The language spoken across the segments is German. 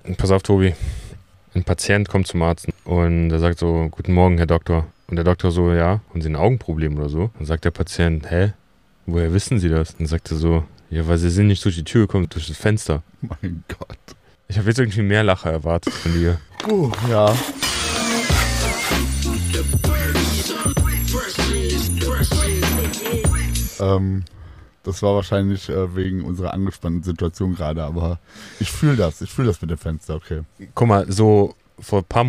pass auf, Tobi. Ein Patient kommt zum Arzt und er sagt so, guten Morgen, Herr Doktor. Und der Doktor so, ja, haben Sie ein Augenproblem oder so? Dann sagt der Patient, hä, woher wissen Sie das? Dann sagt er so, ja, weil Sie sind nicht durch die Tür gekommen, durch das Fenster. Mein Gott. Ich habe jetzt irgendwie mehr Lacher erwartet von dir. Ja. Das war wahrscheinlich wegen unserer angespannten Situation gerade, aber ich fühle das mit dem Fenster, okay. Guck mal, so vor 3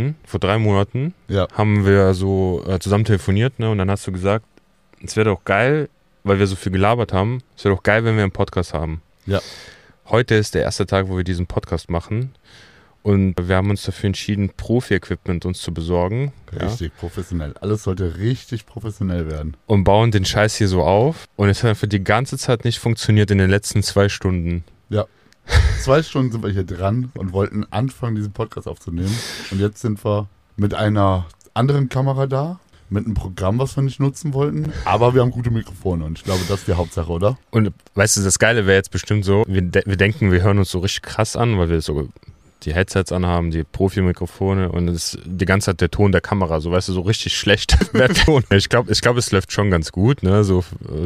Monaten, Ja. haben wir so zusammen telefoniert, ne? Und dann hast du gesagt, es wäre doch geil, weil wir so viel gelabert haben, es wäre doch geil, wenn wir einen Podcast haben. Ja. Heute ist der erste Tag, wo wir diesen Podcast machen. Und wir haben uns dafür entschieden, Profi-Equipment uns zu besorgen. Richtig professionell. Alles sollte richtig professionell werden. Und bauen den Scheiß hier so auf. Und es hat einfach die ganze Zeit nicht funktioniert in den letzten 2 Stunden. Ja. 2 Stunden sind wir hier dran und wollten anfangen, diesen Podcast aufzunehmen. Und jetzt sind wir mit einer anderen Kamera da, mit einem Programm, was wir nicht nutzen wollten. Aber wir haben gute Mikrofone und ich glaube, das ist die Hauptsache, oder? Und weißt du, das Geile wäre jetzt bestimmt so, wir denken, wir hören uns so richtig krass an, weil wir so die Headsets anhaben, die Profi-Mikrofone und es ist die ganze Zeit der Ton der Kamera, so weißt du, so richtig schlecht der Ton. Ich glaube, es läuft schon ganz gut, ne, so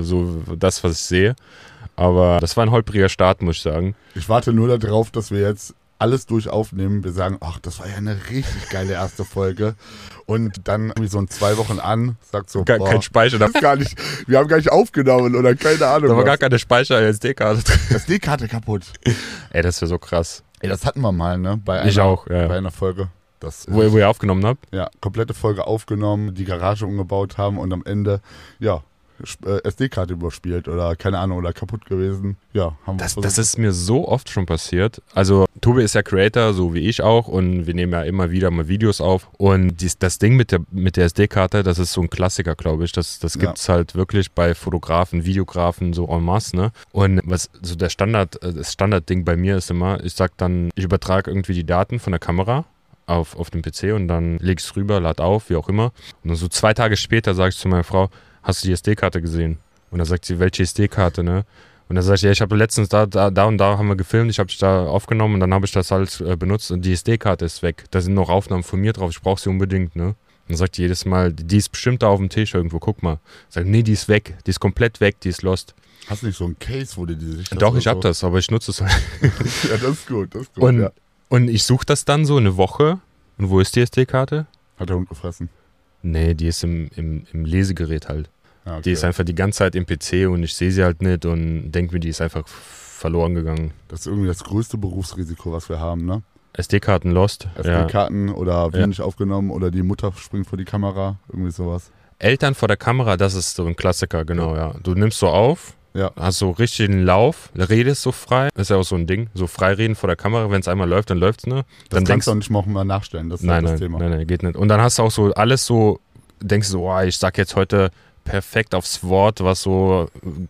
das, was ich sehe. Aber das war ein holpriger Start, muss ich sagen. Ich warte nur darauf, dass wir jetzt alles durch aufnehmen. Wir sagen, ach, das war ja eine richtig geile erste Folge. Und dann irgendwie so in 2 Wochen an, sagt so, Kein Speicher. wir haben gar nicht aufgenommen oder keine Ahnung. Da war gar keine Speicher-SD-Karte drin. SD-Karte kaputt. Ey, das wäre so krass. Ey, das hatten wir mal, ne? Bei Ich auch, ja. Bei einer Folge. Wo ihr aufgenommen habt? Ja, komplette Folge aufgenommen, die Garage umgebaut haben und am Ende, ja, SD-Karte überspielt oder keine Ahnung oder kaputt gewesen. Ja, haben wir Das ist mir so oft schon passiert. Also Tobi ist ja Creator, so wie ich auch, und wir nehmen ja immer wieder mal Videos auf. Und das Ding mit der SD-Karte, das ist so ein Klassiker, glaube ich. Das gibt's halt wirklich bei Fotografen, Videografen so en masse, ne? Und was so das Standardding bei mir ist immer, ich sag dann, ich übertrage irgendwie die Daten von der Kamera auf den PC und dann leg ich's rüber, lad auf, wie auch immer. Und dann so 2 Tage später sage ich zu meiner Frau, hast du die SD-Karte gesehen? Und dann sagt sie, welche SD-Karte, ne? Und dann sage ich, ja, ich habe letztens da und da haben wir gefilmt, ich habe dich da aufgenommen und dann habe ich das halt benutzt und die SD-Karte ist weg. Da sind noch Aufnahmen von mir drauf, ich brauche sie unbedingt, ne? Und dann sagt die jedes Mal, die ist bestimmt da auf dem Tisch irgendwo, guck mal. Sagt, nee, die ist weg, die ist komplett weg, die ist lost. Hast du nicht so ein Case, wo du die sich... Doch, ich habe das, aber ich nutze es halt. Ja, das ist gut, ja. Und ich suche das dann so eine Woche. Und wo ist die SD-Karte? Hat der Hund gefressen? Nee, die ist im Lesegerät halt. Ja, okay. Die ist einfach die ganze Zeit im PC und ich sehe sie halt nicht und denke mir, die ist einfach verloren gegangen. Das ist irgendwie das größte Berufsrisiko, was wir haben, ne? SD-Karten lost. SD-Karten oder wir Ja. nicht aufgenommen oder die Mutter springt vor die Kamera, irgendwie sowas. Eltern vor der Kamera, das ist so ein Klassiker, genau, ja. Du nimmst so auf, Ja. hast so richtig einen Lauf, redest so frei. Das ist ja auch so ein Ding, so frei reden vor der Kamera. Wenn es einmal läuft, dann läuft's, ne? Das Dann kannst du auch nicht mal nachstellen, das ist halt das Thema. Nein, geht nicht. Und dann hast du auch so alles so, denkst du so, oh, ich sag jetzt heute perfekt aufs Wort, was so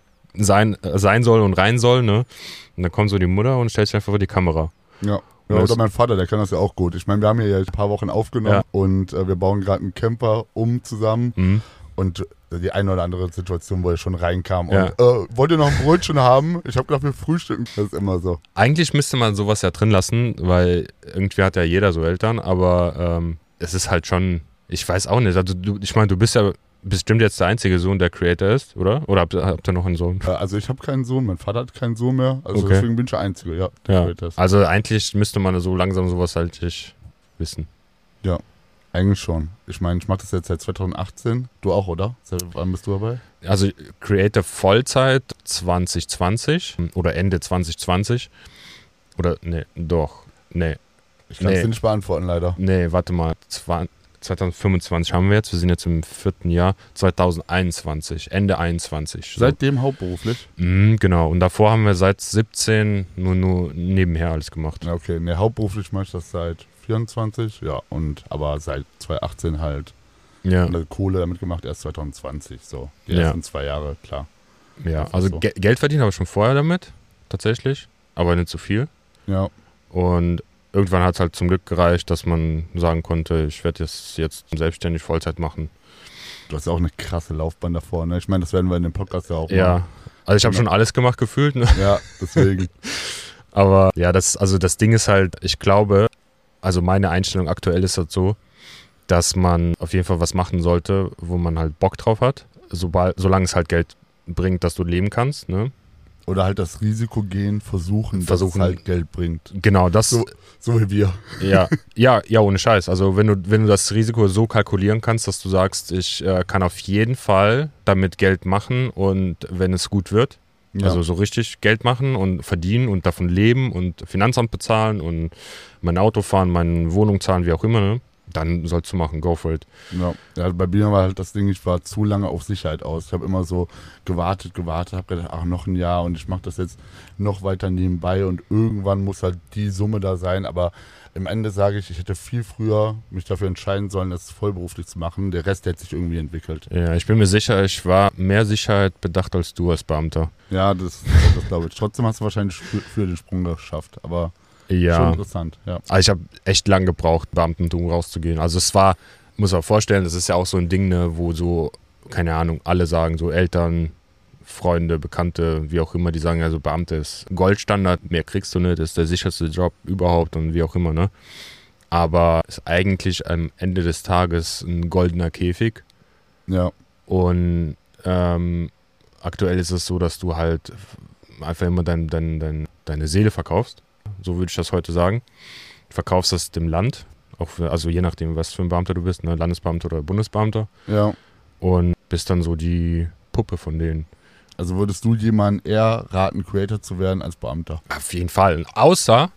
sein soll und rein soll, ne? Und dann kommt so die Mutter und stellt sich einfach vor die Kamera. Ja. Ja, oder mein Vater, der kann das ja auch gut. Ich meine, wir haben hier ja ein paar Wochen aufgenommen und wir bauen gerade einen Camper zusammen. Mhm. Und die eine oder andere Situation, wo er schon reinkam Ja. und wollt ihr noch ein Brötchen haben? Ich habe gedacht, wir frühstücken. Das ist immer so. Eigentlich müsste man sowas ja drin lassen, weil irgendwie hat ja jeder so Eltern, aber es ist halt schon, ich weiß auch nicht, also ich meine, du bist ja bestimmt jetzt der einzige Sohn, der Creator ist, oder? Oder habt ihr noch einen Sohn? Also ich habe keinen Sohn, mein Vater hat keinen Sohn mehr, also Okay. deswegen bin ich der Einzige, ja. Der Creator ist. Also eigentlich müsste man so langsam sowas halt nicht wissen. Ja, eigentlich schon. Ich meine, ich mache das jetzt seit 2018. Du auch, oder? Seit wann bist du dabei? Also Creator Vollzeit 2020 oder Ende 2020 oder nee. Ich kann es dir nicht beantworten, leider. Nee, warte mal, 2025 haben wir jetzt, wir sind jetzt im 4. Jahr, 2021, Ende 21. So. Seitdem hauptberuflich? Genau, und davor haben wir seit 17 nur nebenher alles gemacht. Ja, okay, ne, hauptberuflich mache ich das seit 24, ja, aber seit 2018 halt. Ja, Und Kohle damit gemacht, erst 2020, so. Die Ja. ersten 2 Jahre, klar. ja. einfach Also so. Geld verdienen habe ich schon vorher damit, tatsächlich, aber nicht so viel. Ja, Und irgendwann hat es halt zum Glück gereicht, dass man sagen konnte, ich werde das jetzt selbstständig Vollzeit machen. du hast ja auch eine krasse Laufbahn davor, ne? Ich meine, das werden wir in dem Podcast ja auch Ja, machen. also ich habe Ja. schon alles gemacht gefühlt, ne? Ja, deswegen. Aber ja, das Ding ist halt, ich glaube, also meine Einstellung aktuell ist halt so, dass man auf jeden Fall was machen sollte, wo man halt Bock drauf hat, solange es halt Geld bringt, dass du leben kannst, ne? Oder halt das Risiko gehen, versuchen, dass es halt Geld bringt. Genau, das. So wie wir. Ja, ohne Scheiß. Also wenn du das Risiko so kalkulieren kannst, dass du sagst, ich kann auf jeden Fall damit Geld machen und wenn es gut wird, also so richtig Geld machen und verdienen und davon leben und Finanzamt bezahlen und mein Auto fahren, meine Wohnung zahlen, wie auch immer, ne? Dann sollst du machen, go for it. Ja, bei mir war halt das Ding, ich war zu lange auf Sicherheit aus. Ich habe immer so gewartet, habe gedacht, ach, noch ein Jahr und ich mache das jetzt noch weiter nebenbei und irgendwann muss halt die Summe da sein. Aber im Ende sage ich hätte viel früher mich dafür entscheiden sollen, das vollberuflich zu machen. Der Rest hätte sich irgendwie entwickelt. Ja, ich bin mir sicher, ich war mehr Sicherheit bedacht als du als Beamter. Ja, das glaube ich. Trotzdem hast du wahrscheinlich für den Sprung geschafft, aber... Ja. Schon interessant, ja. Also ich habe echt lang gebraucht, Beamtentum rauszugehen. Also es war, muss man vorstellen, das ist ja auch so ein Ding, ne, wo so, keine Ahnung, alle sagen, so Eltern, Freunde, Bekannte, wie auch immer, die sagen, also Beamte ist Goldstandard, mehr kriegst du nicht, ist der sicherste Job überhaupt und wie auch immer, ne. Aber ist eigentlich am Ende des Tages ein goldener Käfig. Ja. Und aktuell ist es so, dass du halt einfach immer deine Seele verkaufst. So würde ich das heute sagen. Du verkaufst das dem Land, also je nachdem, was für ein Beamter du bist, ne, Landesbeamter oder Bundesbeamter. Ja. Und bist dann so die Puppe von denen. Also würdest du jemandem eher raten, Creator zu werden als Beamter? Auf jeden Fall. Außer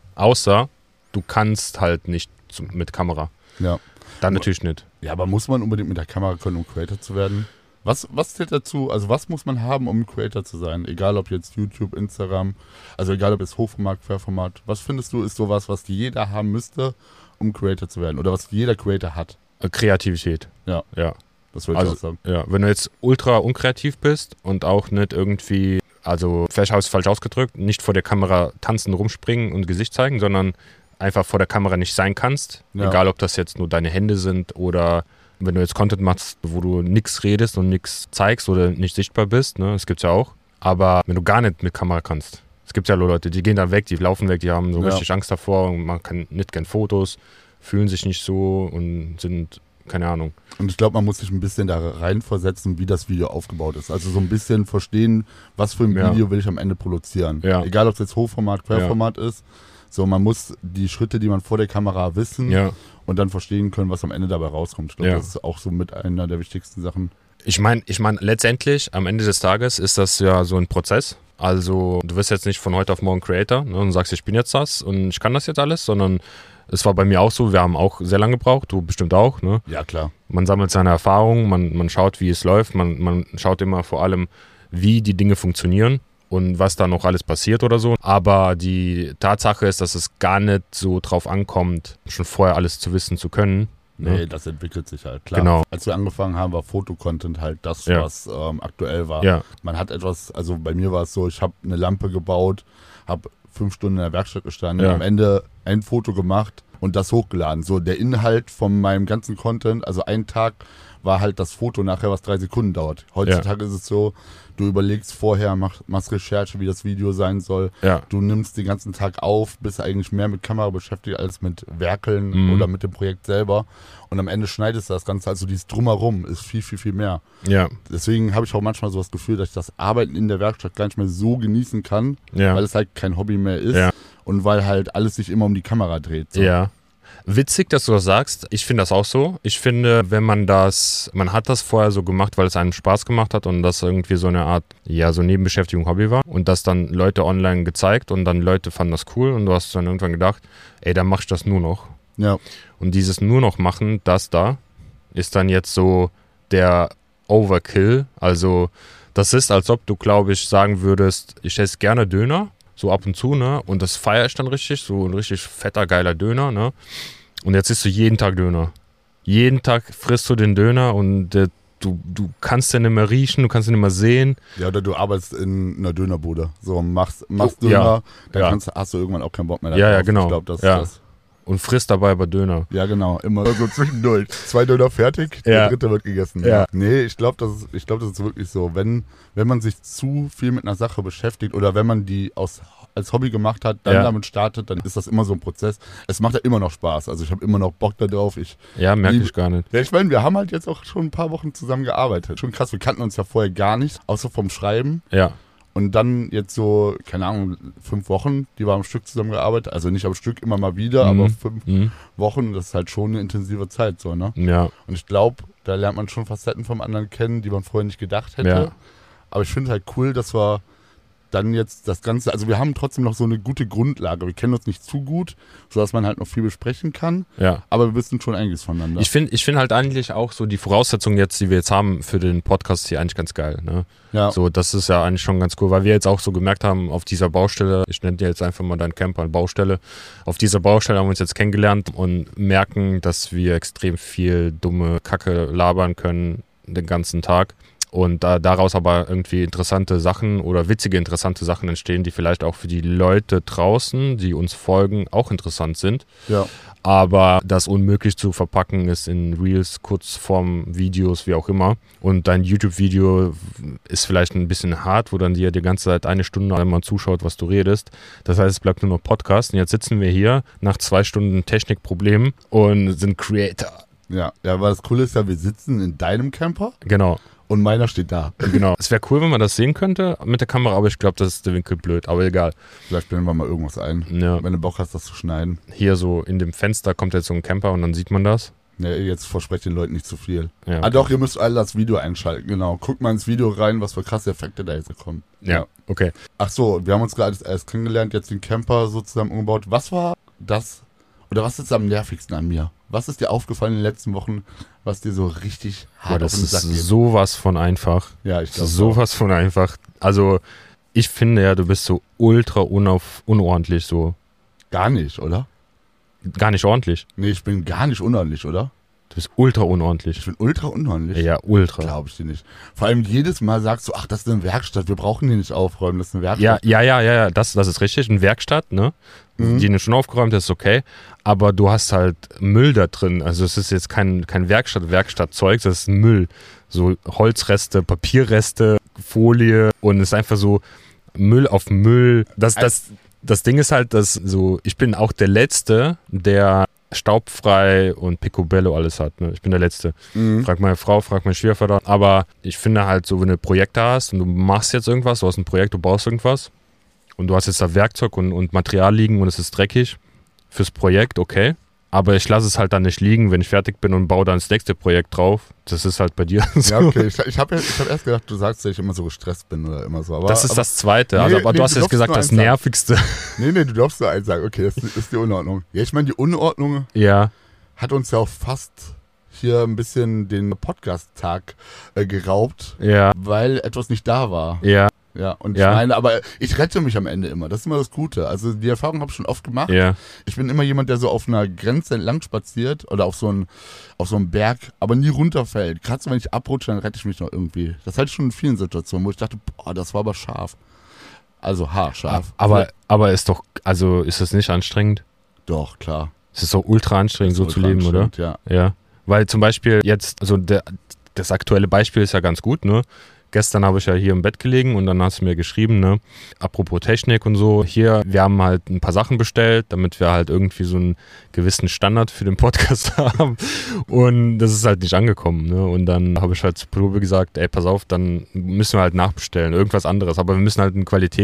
du kannst halt nicht mit Kamera. Ja. Dann natürlich nicht. Ja, aber muss man unbedingt mit der Kamera können, um Creator zu werden? Was zählt dazu? Also was muss man haben, um Creator zu sein? Egal ob jetzt YouTube, Instagram, also egal ob jetzt Hochformat, Querformat. Was findest du ist sowas, was jeder haben müsste, um Creator zu werden? Oder was jeder Creator hat? Kreativität. Ja. Das würde ich auch sagen. Ja, wenn du jetzt ultra unkreativ bist und auch nicht irgendwie, also vielleicht falsch ausgedrückt, nicht vor der Kamera tanzen, rumspringen und Gesicht zeigen, sondern einfach vor der Kamera nicht sein kannst. Ja. Egal ob das jetzt nur deine Hände sind oder wenn du jetzt Content machst, wo du nichts redest und nichts zeigst oder nicht sichtbar bist, ne, das gibt's ja auch. Aber wenn du gar nicht mit Kamera kannst, es gibt ja Leute, die gehen dann weg, die laufen weg, die haben so richtig Angst davor und man kann nicht gern Fotos, fühlen sich nicht so und sind, keine Ahnung. Und ich glaube, man muss sich ein bisschen da reinversetzen, wie das Video aufgebaut ist. Also so ein bisschen verstehen, was für ein Video will ich am Ende produzieren. Ja. Egal, ob es jetzt Hochformat, Querformat ist. So, man muss die Schritte, die man vor der Kamera wissen und dann verstehen können, was am Ende dabei rauskommt. Ich glaube, das ist auch so mit einer der wichtigsten Sachen. Ich meine, letztendlich, am Ende des Tages ist das ja so ein Prozess. Also, du wirst jetzt nicht von heute auf morgen Creator, ne, und sagst, ich bin jetzt das und ich kann das jetzt alles, sondern es war bei mir auch so, wir haben auch sehr lange gebraucht, du bestimmt auch, ne? Ja, klar. Man sammelt seine Erfahrungen, man schaut, wie es läuft, man schaut immer vor allem, wie die Dinge funktionieren und was da noch alles passiert oder so. Aber die Tatsache ist, dass es gar nicht so drauf ankommt, schon vorher alles zu wissen zu können. Nee, das entwickelt sich halt, klar. Genau. Als wir angefangen haben, war Fotocontent halt das, was aktuell war. Ja. Man hat etwas, also bei mir war es so, ich habe eine Lampe gebaut, habe 5 Stunden in der Werkstatt gestanden, am Ende ein Foto gemacht und das hochgeladen. So, der Inhalt von meinem ganzen Content, also ein Tag war halt das Foto nachher, was 3 Sekunden dauert. Heutzutage ist es so, du überlegst vorher, machst Recherche, wie das Video sein soll. Ja. Du nimmst den ganzen Tag auf, bist eigentlich mehr mit Kamera beschäftigt als mit Werkeln oder mit dem Projekt selber. Und am Ende schneidest du das Ganze, also dieses Drumherum ist viel, viel, viel mehr. Ja. Deswegen habe ich auch manchmal so das Gefühl, dass ich das Arbeiten in der Werkstatt gar nicht mehr so genießen kann, weil es halt kein Hobby mehr ist und weil halt alles sich immer um die Kamera dreht. So. Ja. Witzig, dass du das sagst. Ich finde das auch so. Ich finde, wenn man hat das vorher so gemacht, weil es einem Spaß gemacht hat und das irgendwie so eine Art, so Nebenbeschäftigung, Hobby war und das dann Leute online gezeigt und dann Leute fanden das cool und du hast dann irgendwann gedacht, ey, dann mach ich das nur noch. Ja. Und dieses nur noch machen, das da, ist dann jetzt so der Overkill. Also das ist, als ob du, glaube ich, sagen würdest, ich esse gerne Döner. So ab und zu, ne? Und das feiere ich dann richtig, so ein richtig fetter, geiler Döner, ne? Und jetzt isst du jeden Tag Döner. Jeden Tag frisst du den Döner und du kannst den nicht mehr riechen, du kannst den nicht mehr sehen. Ja, oder du arbeitest in einer Dönerbude. So, machst Döner, dann hast du irgendwann auch keinen Bock mehr drauf. Ja, genau. Ich glaube, das ist das. Und frisst dabei aber Döner. Ja, genau. Immer so zwischendurch. 2 Döner fertig, der 3. wird gegessen. Ja. Nee, ich glaube, das ist wirklich so. Wenn man sich zu viel mit einer Sache beschäftigt oder wenn man die aus als Hobby gemacht hat, dann damit startet, dann ist das immer so ein Prozess. Es macht ja immer noch Spaß. Also ich habe immer noch Bock da drauf. Merke ich gar nicht. Ja, ich meine, wir haben halt jetzt auch schon ein paar Wochen zusammen gearbeitet. Schon krass, wir kannten uns ja vorher gar nicht, außer vom Schreiben. Ja. Und dann jetzt so, keine Ahnung, 5 Wochen, die wir am Stück zusammengearbeitet. Also nicht am Stück, immer mal wieder, aber 5 Wochen, das ist halt schon eine intensive Zeit so, ne? Ja. Und ich glaube, da lernt man schon Facetten vom anderen kennen, die man vorher nicht gedacht hätte. Ja. Aber ich finde halt cool, dass wir dann jetzt das Ganze, also wir haben trotzdem noch so eine gute Grundlage. Wir kennen uns nicht zu gut, sodass man halt noch viel besprechen kann. Ja. Aber wir wissen schon einiges voneinander. Ich find halt eigentlich auch so die Voraussetzungen jetzt, die wir jetzt haben für den Podcast hier eigentlich ganz geil. Ne? Ja. So, das ist ja eigentlich schon ganz cool, weil wir jetzt auch so gemerkt haben, auf dieser Baustelle, ich nenne dir jetzt einfach mal deinen Camper eine Baustelle, auf dieser Baustelle haben wir uns jetzt kennengelernt und merken, dass wir extrem viel dumme Kacke labern können den ganzen Tag. Und daraus aber irgendwie interessante Sachen oder witzige, interessante Sachen entstehen, die vielleicht auch für die Leute draußen, die uns folgen, auch interessant sind. Ja. Aber das unmöglich zu verpacken ist in Reels, Kurzform, Videos, wie auch immer. Und dein YouTube-Video ist vielleicht ein bisschen hart, wo dann dir die ganze Zeit 1 Stunde einmal zuschaut, was du redest. Das heißt, es bleibt nur noch Podcast. Und jetzt sitzen wir hier nach 2 Stunden Technikproblemen und sind Creator. Ja, aber das Coole ist ja, wir sitzen in deinem Camper. Genau. Und meiner steht da. Genau. Es wäre cool, wenn man das sehen könnte mit der Kamera, aber ich glaube, das ist der Winkel blöd. Aber egal. Vielleicht blenden wir mal irgendwas ein, wenn du Bock hast, das zu schneiden. Hier so in dem Fenster kommt jetzt so ein Camper und dann sieht man das. Ja, jetzt versprecht den Leuten nicht zu viel. Ja, okay. Doch, ihr müsst alle das Video einschalten, genau. Guckt mal ins Video rein, was für krasse Effekte da jetzt kommen. Ja, okay. Ach so, wir haben uns gerade erst kennengelernt, jetzt den Camper so zusammen umgebaut. Was war das, oder was ist am nervigsten an mir? Was ist dir aufgefallen in den letzten Wochen, was dir so richtig hart auf den Sack geht? Das ist sowas von einfach. Ja, ich glaube sowas von einfach. Also, ich finde ja, du bist so ultra unordentlich, so. Gar nicht, oder? Gar nicht ordentlich. Nee, ich bin gar nicht unordentlich, oder? Du bist ultra unordentlich. Ich bin ultra unordentlich. Ja, ultra. Glaube ich dir nicht. Vor allem jedes Mal sagst du, ach, das ist eine Werkstatt, wir brauchen die nicht aufräumen, das ist eine Werkstatt. Ja, das ist richtig. Eine Werkstatt, ne? Die nicht schon aufgeräumt ist, okay. Aber du hast halt Müll da drin. Also es ist jetzt kein Werkstattzeug, das ist Müll. So Holzreste, Papierreste, Folie und es ist einfach so Müll auf Müll. Das Ding ist halt, dass so, ich bin auch der Letzte, der staubfrei und Picobello alles hat. Ne? Ich bin der Letzte. Frag meine Frau, frag meinen Schwiegervater. Aber ich finde halt so, wenn du Projekte hast und du machst jetzt irgendwas, du hast ein Projekt, du baust irgendwas und du hast jetzt da Werkzeug und Material liegen und es ist dreckig fürs Projekt, okay. Aber ich lasse es halt dann nicht liegen, wenn ich fertig bin und baue dann das nächste Projekt drauf. Das ist halt bei dir so. Ja, okay. Ich hab erst gedacht, du sagst, dass ich immer so gestresst bin oder immer so. Das ist das Zweite. Also, aber du hast jetzt gesagt, das Nervigste. Nee, du darfst nur eins sagen. Okay, das ist die Unordnung. Ja, ich meine, die Unordnung hat uns ja auch fast hier ein bisschen den Podcast-Tag geraubt, weil etwas nicht da war. Ja. Ja, und ich meine, aber ich rette mich am Ende immer. Das ist immer das Gute. Also die Erfahrung habe ich schon oft gemacht. Ja. Ich bin immer jemand, der so auf einer Grenze entlang spaziert oder auf so einem Berg, aber nie runterfällt. Gerade so, wenn ich abrutsche, dann rette ich mich noch irgendwie. Das hatte ich schon in vielen Situationen, wo ich dachte, boah, das war aber scharf. Also haarscharf. Aber ist doch, also ist das nicht anstrengend? Doch, klar. Es ist doch ultra anstrengend, so zu leben, oder? Ja. Weil zum Beispiel jetzt, also das aktuelle Beispiel ist ja ganz gut, ne? Gestern habe ich ja hier im Bett gelegen und dann hast du mir geschrieben, ne, apropos Technik und so, hier, wir haben halt ein paar Sachen bestellt, damit wir halt irgendwie so einen gewissen Standard für den Podcast haben und das ist halt nicht angekommen, ne, und dann habe ich halt zu Probe gesagt, ey, pass auf, dann müssen wir halt nachbestellen, irgendwas anderes, aber wir müssen halt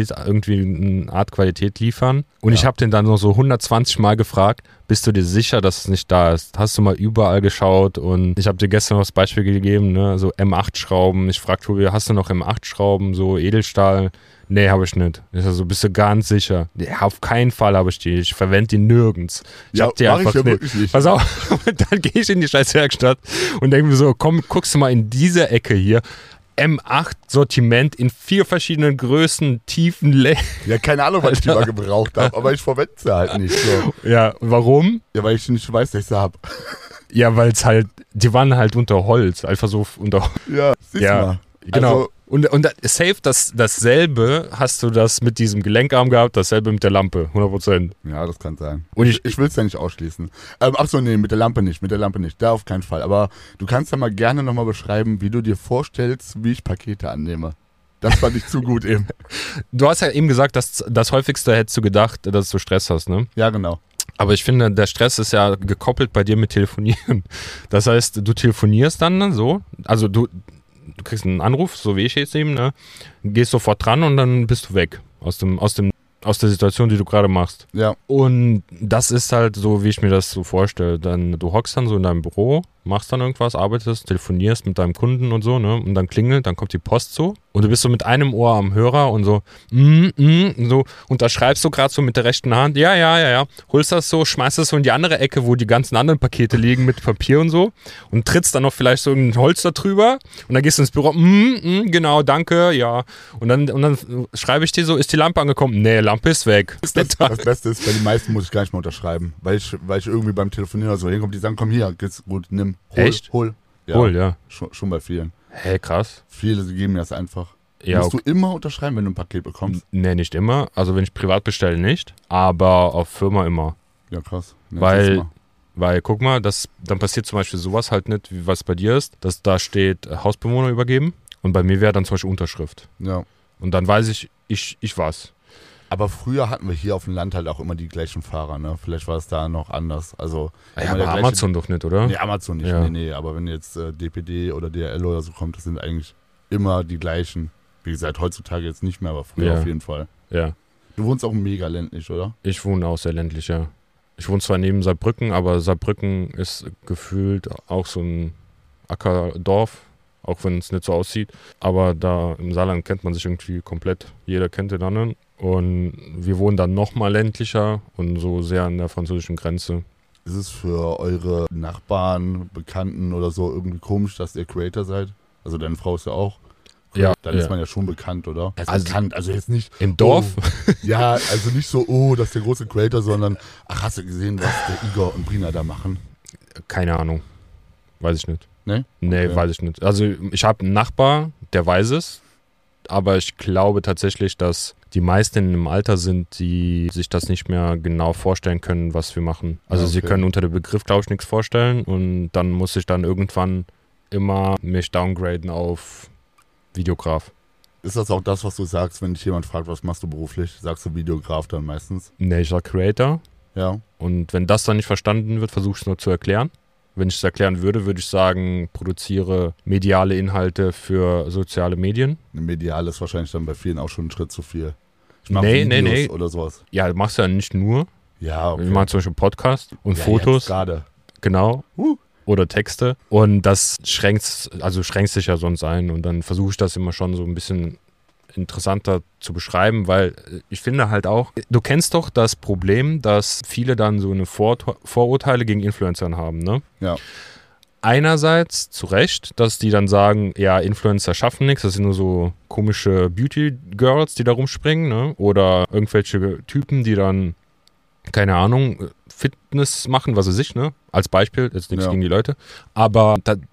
eine Art Qualität liefern und ich habe den dann noch so 120 Mal gefragt, bist du dir sicher, dass es nicht da ist? Hast du mal überall geschaut? Und ich habe dir gestern noch das Beispiel gegeben, ne? So M8-Schrauben. Ich frage Tobi, hast du noch M8-Schrauben, so Edelstahl? Nee, habe ich nicht. Ich sag so, bist du ganz sicher? Ja, auf keinen Fall habe ich die. Ich verwende die nirgends. Ich hab die einfach nicht. Pass auf, dann gehe ich in die scheiß Werkstatt und denke mir so, komm, guckst du mal in diese Ecke hier. M8-Sortiment in 4 verschiedenen Größen, Tiefen, Längen. Ja, keine Ahnung, was ich die mal gebraucht habe, aber ich verwende sie halt nicht. So. Ja, warum? Ja, weil ich nicht weiß, dass ich sie habe. Ja, weil es halt, die waren halt unter Holz, einfach so unter Holz. Ja, siehst du mal. Genau. Also, und safe dasselbe hast du das mit diesem Gelenkarm gehabt, dasselbe mit der Lampe, 100%. Ja, das kann sein. Und ich will es ja nicht ausschließen. Achso, nee, mit der Lampe nicht, da auf keinen Fall. Aber du kannst ja mal gerne nochmal beschreiben, wie du dir vorstellst, wie ich Pakete annehme. Das fand ich zu gut eben. Du hast ja eben gesagt, dass das häufigste hättest du gedacht, dass du Stress hast, ne? Ja, genau. Aber ich finde, der Stress ist ja gekoppelt bei dir mit Telefonieren. Das heißt, du telefonierst dann so, also du kriegst einen Anruf, so wie ich jetzt eben, ne? Gehst sofort dran und dann bist du weg aus der Situation, die du gerade machst. Ja. Und das ist halt so, wie ich mir das so vorstelle. Du hockst dann so in deinem Büro, machst dann irgendwas, arbeitest, telefonierst mit deinem Kunden und so, ne? Und dann klingelt, dann kommt die Post so. Und du bist so mit einem Ohr am Hörer und so, so unterschreibst du gerade so mit der rechten Hand, ja. Holst das so, schmeißt das so in die andere Ecke, wo die ganzen anderen Pakete liegen mit Papier und so. Und trittst dann noch vielleicht so ein Holz da drüber. Und dann gehst du ins Büro, genau, danke, ja. Und dann schreibe ich dir so, ist die Lampe angekommen? Nee, Lampe ist weg. Das Beste ist, bei den meisten muss ich gar nicht mehr unterschreiben. Weil ich irgendwie beim Telefonieren oder so hinkomme, die sagen, komm hier, geht's gut, nimm. Echt? Hol. Ja. Schon bei vielen. Hey, krass. Viele geben mir das einfach. Ja, musst du immer unterschreiben, wenn du ein Paket bekommst? Nee, nicht immer. Also wenn ich privat bestelle, nicht. Aber auf Firma immer. Ja, krass. Ja, weil, guck mal, dann passiert zum Beispiel sowas halt nicht, wie was bei dir ist, dass da steht Hausbewohner übergeben und bei mir wäre dann zum Beispiel Unterschrift. Ja. Und dann weiß ich war's. Aber früher hatten wir hier auf dem Land halt auch immer die gleichen Fahrer, ne? Vielleicht war es da noch anders. Also Ja, aber Amazon doch nicht, oder? Nee, Amazon nicht. Ja. Nee. Aber wenn jetzt DPD oder DHL oder so kommt, das sind eigentlich immer die gleichen. Wie gesagt, heutzutage jetzt nicht mehr, aber früher auf jeden Fall. Ja. Du wohnst auch mega ländlich, oder? Ich wohne auch sehr ländlich, ja. Ich wohne zwar neben Saarbrücken, aber Saarbrücken ist gefühlt auch so ein Ackerdorf, auch wenn es nicht so aussieht. Aber da im Saarland kennt man sich irgendwie komplett. Jeder kennt den anderen. Und wir wohnen dann nochmal ländlicher und so sehr an der französischen Grenze. Ist es für eure Nachbarn, Bekannten oder so irgendwie komisch, dass ihr Creator seid? Also deine Frau ist ja auch. Ja. Dann ist man ja schon bekannt, oder? Also bekannt, also jetzt nicht... Im Dorf? Oh, ja, also nicht so, das ist der große Creator, sondern, hast du gesehen, was der Igor und Brina da machen? Keine Ahnung. Weiß ich nicht. Ne? Nee, Okay. weiß ich nicht. Also ich habe einen Nachbar, der weiß es. Aber ich glaube tatsächlich, dass die meisten im Alter sind, die sich das nicht mehr genau vorstellen können, was wir machen. Also sie können unter dem Begriff, glaube ich, nichts vorstellen. Und dann muss ich dann irgendwann immer mich downgraden auf Videograf. Ist das auch das, was du sagst, wenn dich jemand fragt, was machst du beruflich? Sagst du Videograf dann meistens? Nee, ich sag Creator. Ja. Und wenn das dann nicht verstanden wird, versuche ich es nur zu erklären. Wenn ich es erklären würde, würde ich sagen, produziere mediale Inhalte für soziale Medien. Medial ist wahrscheinlich dann bei vielen auch schon ein Schritt zu viel. Ich mach Nee. Videos oder sowas. Ja, machst du ja nicht nur. Ja, okay. Ich mache zum Beispiel Podcast und Fotos. Gerade. Genau. Oder Texte. Und das schränkt sich ja sonst ein. Und dann versuche ich das immer schon so ein bisschen interessanter zu beschreiben, weil ich finde halt auch, du kennst doch das Problem, dass viele dann so eine Vorurteile gegen Influencern haben, ne? Ja. Einerseits zu Recht, dass die dann sagen, ja, Influencer schaffen nichts, das sind nur so komische Beauty-Girls, die da rumspringen, ne? Oder irgendwelche Typen, die dann, keine Ahnung, Fitness machen, was weiß ich, ne? Als Beispiel, jetzt nichts gegen die Leute. Aber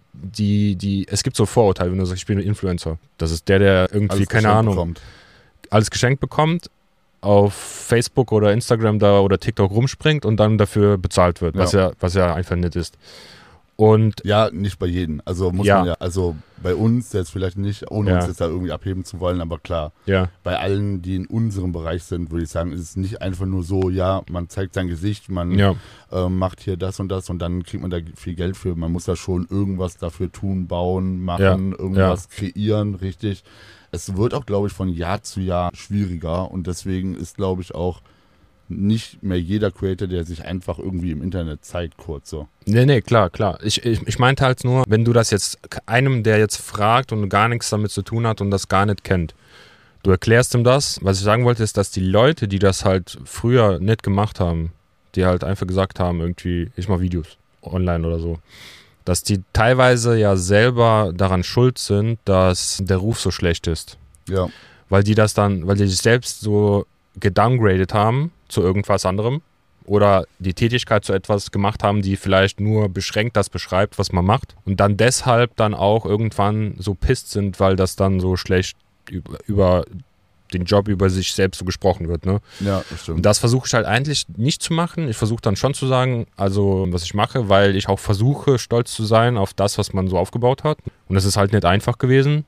es gibt so Vorurteile, wenn du sagst, ich bin ein Influencer. Das ist der irgendwie, Alles keine geschenkt Ahnung, bekommt. alles geschenkt bekommt, auf Facebook oder Instagram da oder TikTok rumspringt und dann dafür bezahlt wird, was ja einfach nicht ist. Und ja, nicht bei jedem. Also muss man ja, also bei uns jetzt vielleicht nicht, ohne uns jetzt da irgendwie abheben zu wollen, aber klar, bei allen, die in unserem Bereich sind, würde ich sagen, ist es nicht einfach nur so, man zeigt sein Gesicht, man macht hier das und dann kriegt man da viel Geld für. Man muss da schon irgendwas dafür tun, bauen, machen, irgendwas kreieren, richtig. Es wird auch, glaube ich, von Jahr zu Jahr schwieriger und deswegen ist, glaube ich, auch nicht mehr jeder Creator, der sich einfach irgendwie im Internet zeigt, kurz so. Nee, klar. Ich meinte halt nur, wenn du das jetzt einem, der jetzt fragt und gar nichts damit zu tun hat und das gar nicht kennt, du erklärst ihm das. Was ich sagen wollte, ist, dass die Leute, die das halt früher nicht gemacht haben, die halt einfach gesagt haben, irgendwie, ich mache Videos online oder so, dass die teilweise ja selber daran schuld sind, dass der Ruf so schlecht ist. Ja. Weil die sich selbst so gedowngradet haben zu irgendwas anderem oder die Tätigkeit zu etwas gemacht haben, die vielleicht nur beschränkt das beschreibt, was man macht und dann deshalb dann auch irgendwann so pisst sind, weil das dann so schlecht über den Job über sich selbst so gesprochen wird, ne? Ja, das stimmt. Und das versuche ich halt eigentlich nicht zu machen. Ich versuche dann schon zu sagen, also was ich mache, weil ich auch versuche, stolz zu sein auf das, was man so aufgebaut hat. Und das ist halt nicht einfach gewesen.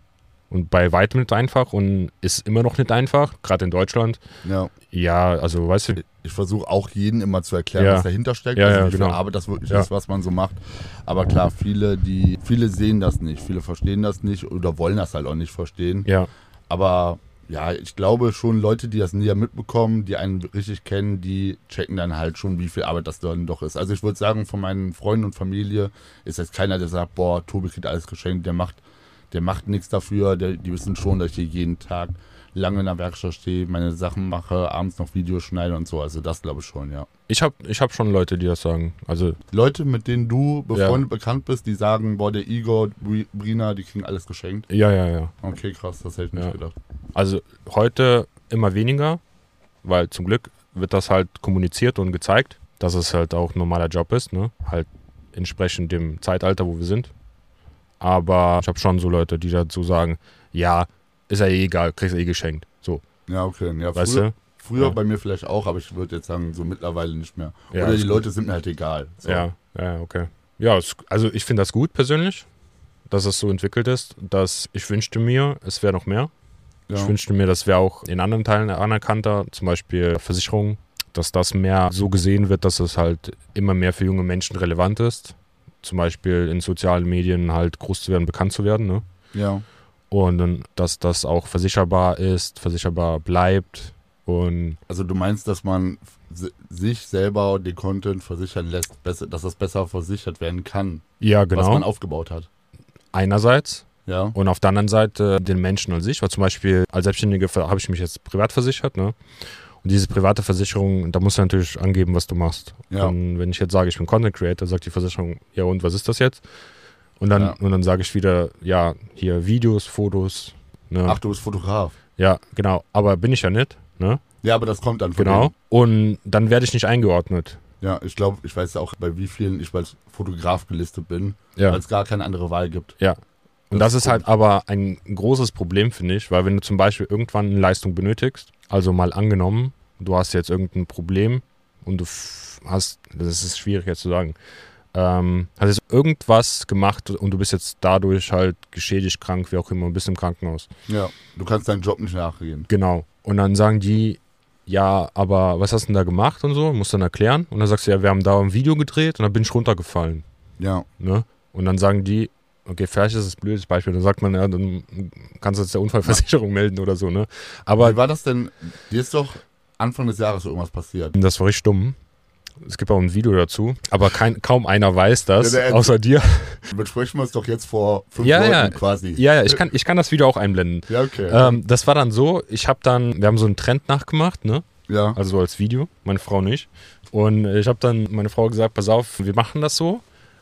Und bei weitem nicht einfach und ist immer noch nicht einfach, gerade in Deutschland. Ja. Ja, also weißt du. Ich versuche auch jedem immer zu erklären, Ja. was dahinter steckt, Ja, also ja, wie viel genau. Arbeit das wirklich Ja. ist, was man so macht. Aber klar, viele sehen das nicht, viele verstehen das nicht oder wollen das halt auch nicht verstehen. Ja, Aber ja, ich glaube schon, Leute, die das näher mitbekommen, die einen richtig kennen, die checken dann halt schon, wie viel Arbeit das dann doch ist. Also ich würde sagen, von meinen Freunden und Familie ist jetzt keiner, der sagt, boah, Tobi kriegt alles geschenkt, der macht nichts dafür. Die wissen schon, dass ich hier jeden Tag lange in der Werkstatt stehe, meine Sachen mache, abends noch Videos schneide und so. Also das glaube ich schon, ja. ich hab schon Leute, die das sagen. Also Leute, mit denen du befreundet, bekannt bist, die sagen, boah, der Igor, Brina, die kriegen alles geschenkt. ja. Okay, krass, das hätte ich nicht Ja. gedacht. Also heute immer weniger, weil zum Glück wird das halt kommuniziert und gezeigt, dass es halt auch ein normaler Job ist, ne? Halt entsprechend dem Zeitalter, wo wir sind. Aber ich habe schon so Leute, die dazu sagen, ja, ist ja eh egal, kriegst du eh geschenkt. So, Ja, okay. Ja, weißt du? Früher Ja. bei mir vielleicht auch, aber ich würde jetzt sagen, so mittlerweile nicht mehr. Ja, Oder ist die gut. Leute sind mir halt egal. So. Ja, okay. Ja, also ich finde das gut persönlich, dass es so entwickelt ist, dass ich wünschte mir, es wäre noch mehr. Ja. Ich wünschte mir, das wäre auch in anderen Teilen anerkannter, zum Beispiel Versicherungen, dass das mehr so gesehen wird, dass es halt immer mehr für junge Menschen relevant ist. Zum Beispiel in sozialen Medien halt groß zu werden, bekannt zu werden. Ne? Ja. Und dann, dass das auch versicherbar ist, versicherbar bleibt. Und Also du meinst, dass man sich selber den Content versichern lässt, dass das besser versichert werden kann, ja, was genau. man aufgebaut hat. Einerseits. Ja. Und auf der anderen Seite den Menschen an sich, weil zum Beispiel als Selbstständige habe ich mich jetzt privat versichert, ne? Und diese private Versicherung, da musst du natürlich angeben, was du machst. Ja. Und wenn ich jetzt sage, ich bin Content Creator, sagt die Versicherung, ja und was ist das jetzt? Und dann, Ja. und dann sage ich wieder, ja, hier Videos, Fotos. Ne? Ach, du bist Fotograf. Ja, genau. Aber bin ich ja nicht, ne? Ja, aber das kommt dann von Genau. denen. Und dann werde ich nicht eingeordnet. Ja, ich glaube, ich weiß auch, bei wie vielen ich als Fotograf gelistet bin, Ja. weil es gar keine andere Wahl gibt. Ja. Und das ist halt aber ein großes Problem, finde ich, weil wenn du zum Beispiel irgendwann eine Leistung benötigst, also mal angenommen, du hast jetzt irgendein Problem und du hast, das ist schwierig jetzt zu sagen, hast jetzt irgendwas gemacht und du bist jetzt dadurch halt geschädigt, krank, wie auch immer, und bist im Krankenhaus. Ja, du kannst deinen Job nicht nachgehen. Genau. Und dann sagen die, ja, aber was hast du denn da gemacht und so, musst dann erklären. Und dann sagst du, ja, wir haben da ein Video gedreht und dann bin ich runtergefallen. Ja, Ne? Und dann sagen die, okay, vielleicht ist das ein blödes Beispiel, dann sagt man, ja, dann kannst du jetzt der Unfallversicherung melden oder so, ne? Aber wie war das denn? Dir ist doch Anfang des Jahres irgendwas passiert. das war richtig dumm. Es gibt auch ein Video dazu, aber kaum einer weiß das, Ja, außer dir. Besprechen wir es doch jetzt vor 5 Ja, Leuten ja. quasi. Ja, ich kann das Video auch einblenden. Ja, okay. Das war dann so, wir haben so einen Trend nachgemacht, ne? Ja, Also so als Video, meine Frau nicht. Und ich habe dann meine Frau gesagt, pass auf, wir machen das so.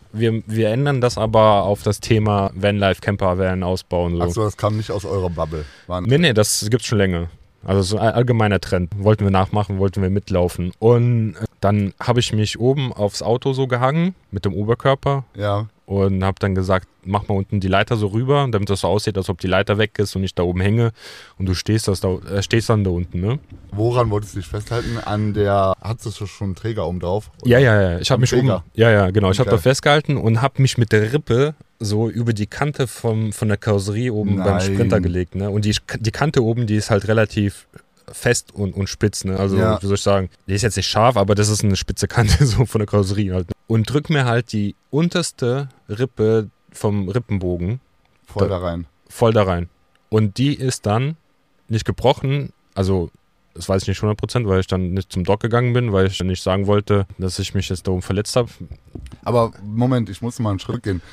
Wir ändern das aber auf das Thema Vanlife, Campervan, Ausbau und so. achso, das kam nicht aus eurer Bubble. Nee, das gibt's schon länger. Also so ein allgemeiner Trend. Wollten wir nachmachen, wollten wir mitlaufen. Und dann habe ich mich oben aufs Auto so gehangen mit dem Oberkörper Ja, und habe dann gesagt, mach mal unten die Leiter so rüber, damit das so aussieht, als ob die Leiter weg ist und ich da oben hänge. Und du stehst dann da unten, ne? woran wolltest du dich festhalten? Hattest du schon einen Träger oben drauf? Ja. Ich habe mich Träger? genau. Ich habe Okay. da festgehalten und habe mich mit der Rippe so über die Kante von der Karosserie oben beim Nein. Sprinter gelegt, ne? Und die Kante oben, die ist halt relativ fest und spitz, ne? Also, Ja. wie soll ich sagen, die ist jetzt nicht scharf, aber das ist eine spitze Kante so von der Karosserie halt. Und drück mir halt die unterste Rippe vom Rippenbogen Voll da rein. voll da rein. Und die ist dann nicht gebrochen, also das weiß ich nicht 100%, weil ich dann nicht zum Doc gegangen bin, weil ich dann nicht sagen wollte, dass ich mich jetzt da oben verletzt habe. Aber Moment, ich muss mal einen Schritt gehen.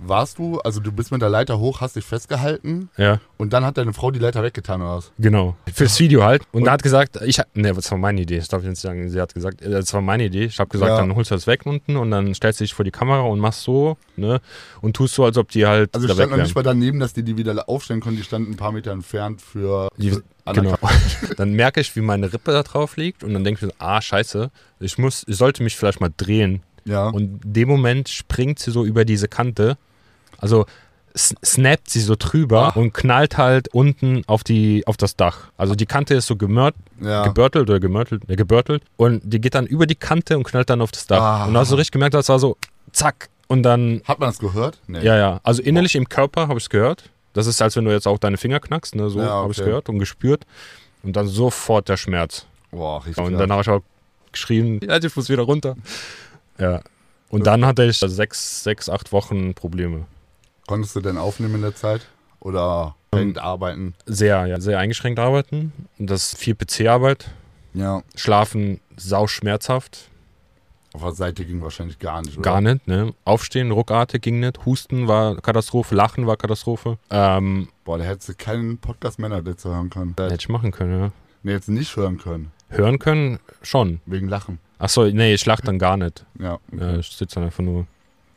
Du bist mit der Leiter hoch, hast dich festgehalten Ja, und dann hat deine Frau die Leiter weggetan oder was? genau. Fürs Video halt. Und er hat gesagt, das war meine Idee, das darf ich nicht sagen. Sie hat gesagt, das war meine Idee. Ich habe gesagt, Ja. dann holst du das weg unten und dann stellst du dich vor die Kamera und machst so, ne? Und tust so, als ob die halt Also da stand weg noch nicht wären. mal daneben, dass die wieder aufstellen konnten, die standen ein paar Meter entfernt für Genau. Dann merke ich, wie meine Rippe da drauf liegt und dann denke ich mir, scheiße, ich sollte mich vielleicht mal drehen. Ja, Und in dem Moment springt sie so über diese Kante, also snappt sie so drüber und knallt halt unten auf das Dach. Also die Kante ist so ja. gebörtelt und die geht dann über die Kante und knallt dann auf das Dach. Ah. Und da hast du richtig gemerkt, das war so zack und dann, Hat man das gehört? Nee. ja, also innerlich im Körper habe ich es gehört. Das ist, als wenn du jetzt auch deine Finger knackst, ne? So habe ich gehört und gespürt. Und dann sofort der Schmerz. Boah, richtig. Und danach habe ich auch geschrien, halt den Fuß wieder runter. Ja. Und dann hatte ich 6, 8 Wochen Probleme. Konntest du denn aufnehmen in der Zeit? Oder arbeiten? Sehr eingeschränkt arbeiten. Und das ist viel PC-Arbeit. Ja. Schlafen sau schmerzhaft. Auf der Seite ging wahrscheinlich gar nicht, oder? Gar nicht, ne? Aufstehen, ruckartig ging nicht. Husten war Katastrophe, Lachen war Katastrophe. Boah, da hättest du keinen Podcast Männer dazu hören können. Hätte ich machen können, ja. Nee, jetzt nicht hören können. Hören können schon. Wegen Lachen. Achso, nee, ich lach dann gar nicht. Ja. Okay. Ja, ich sitze dann einfach nur.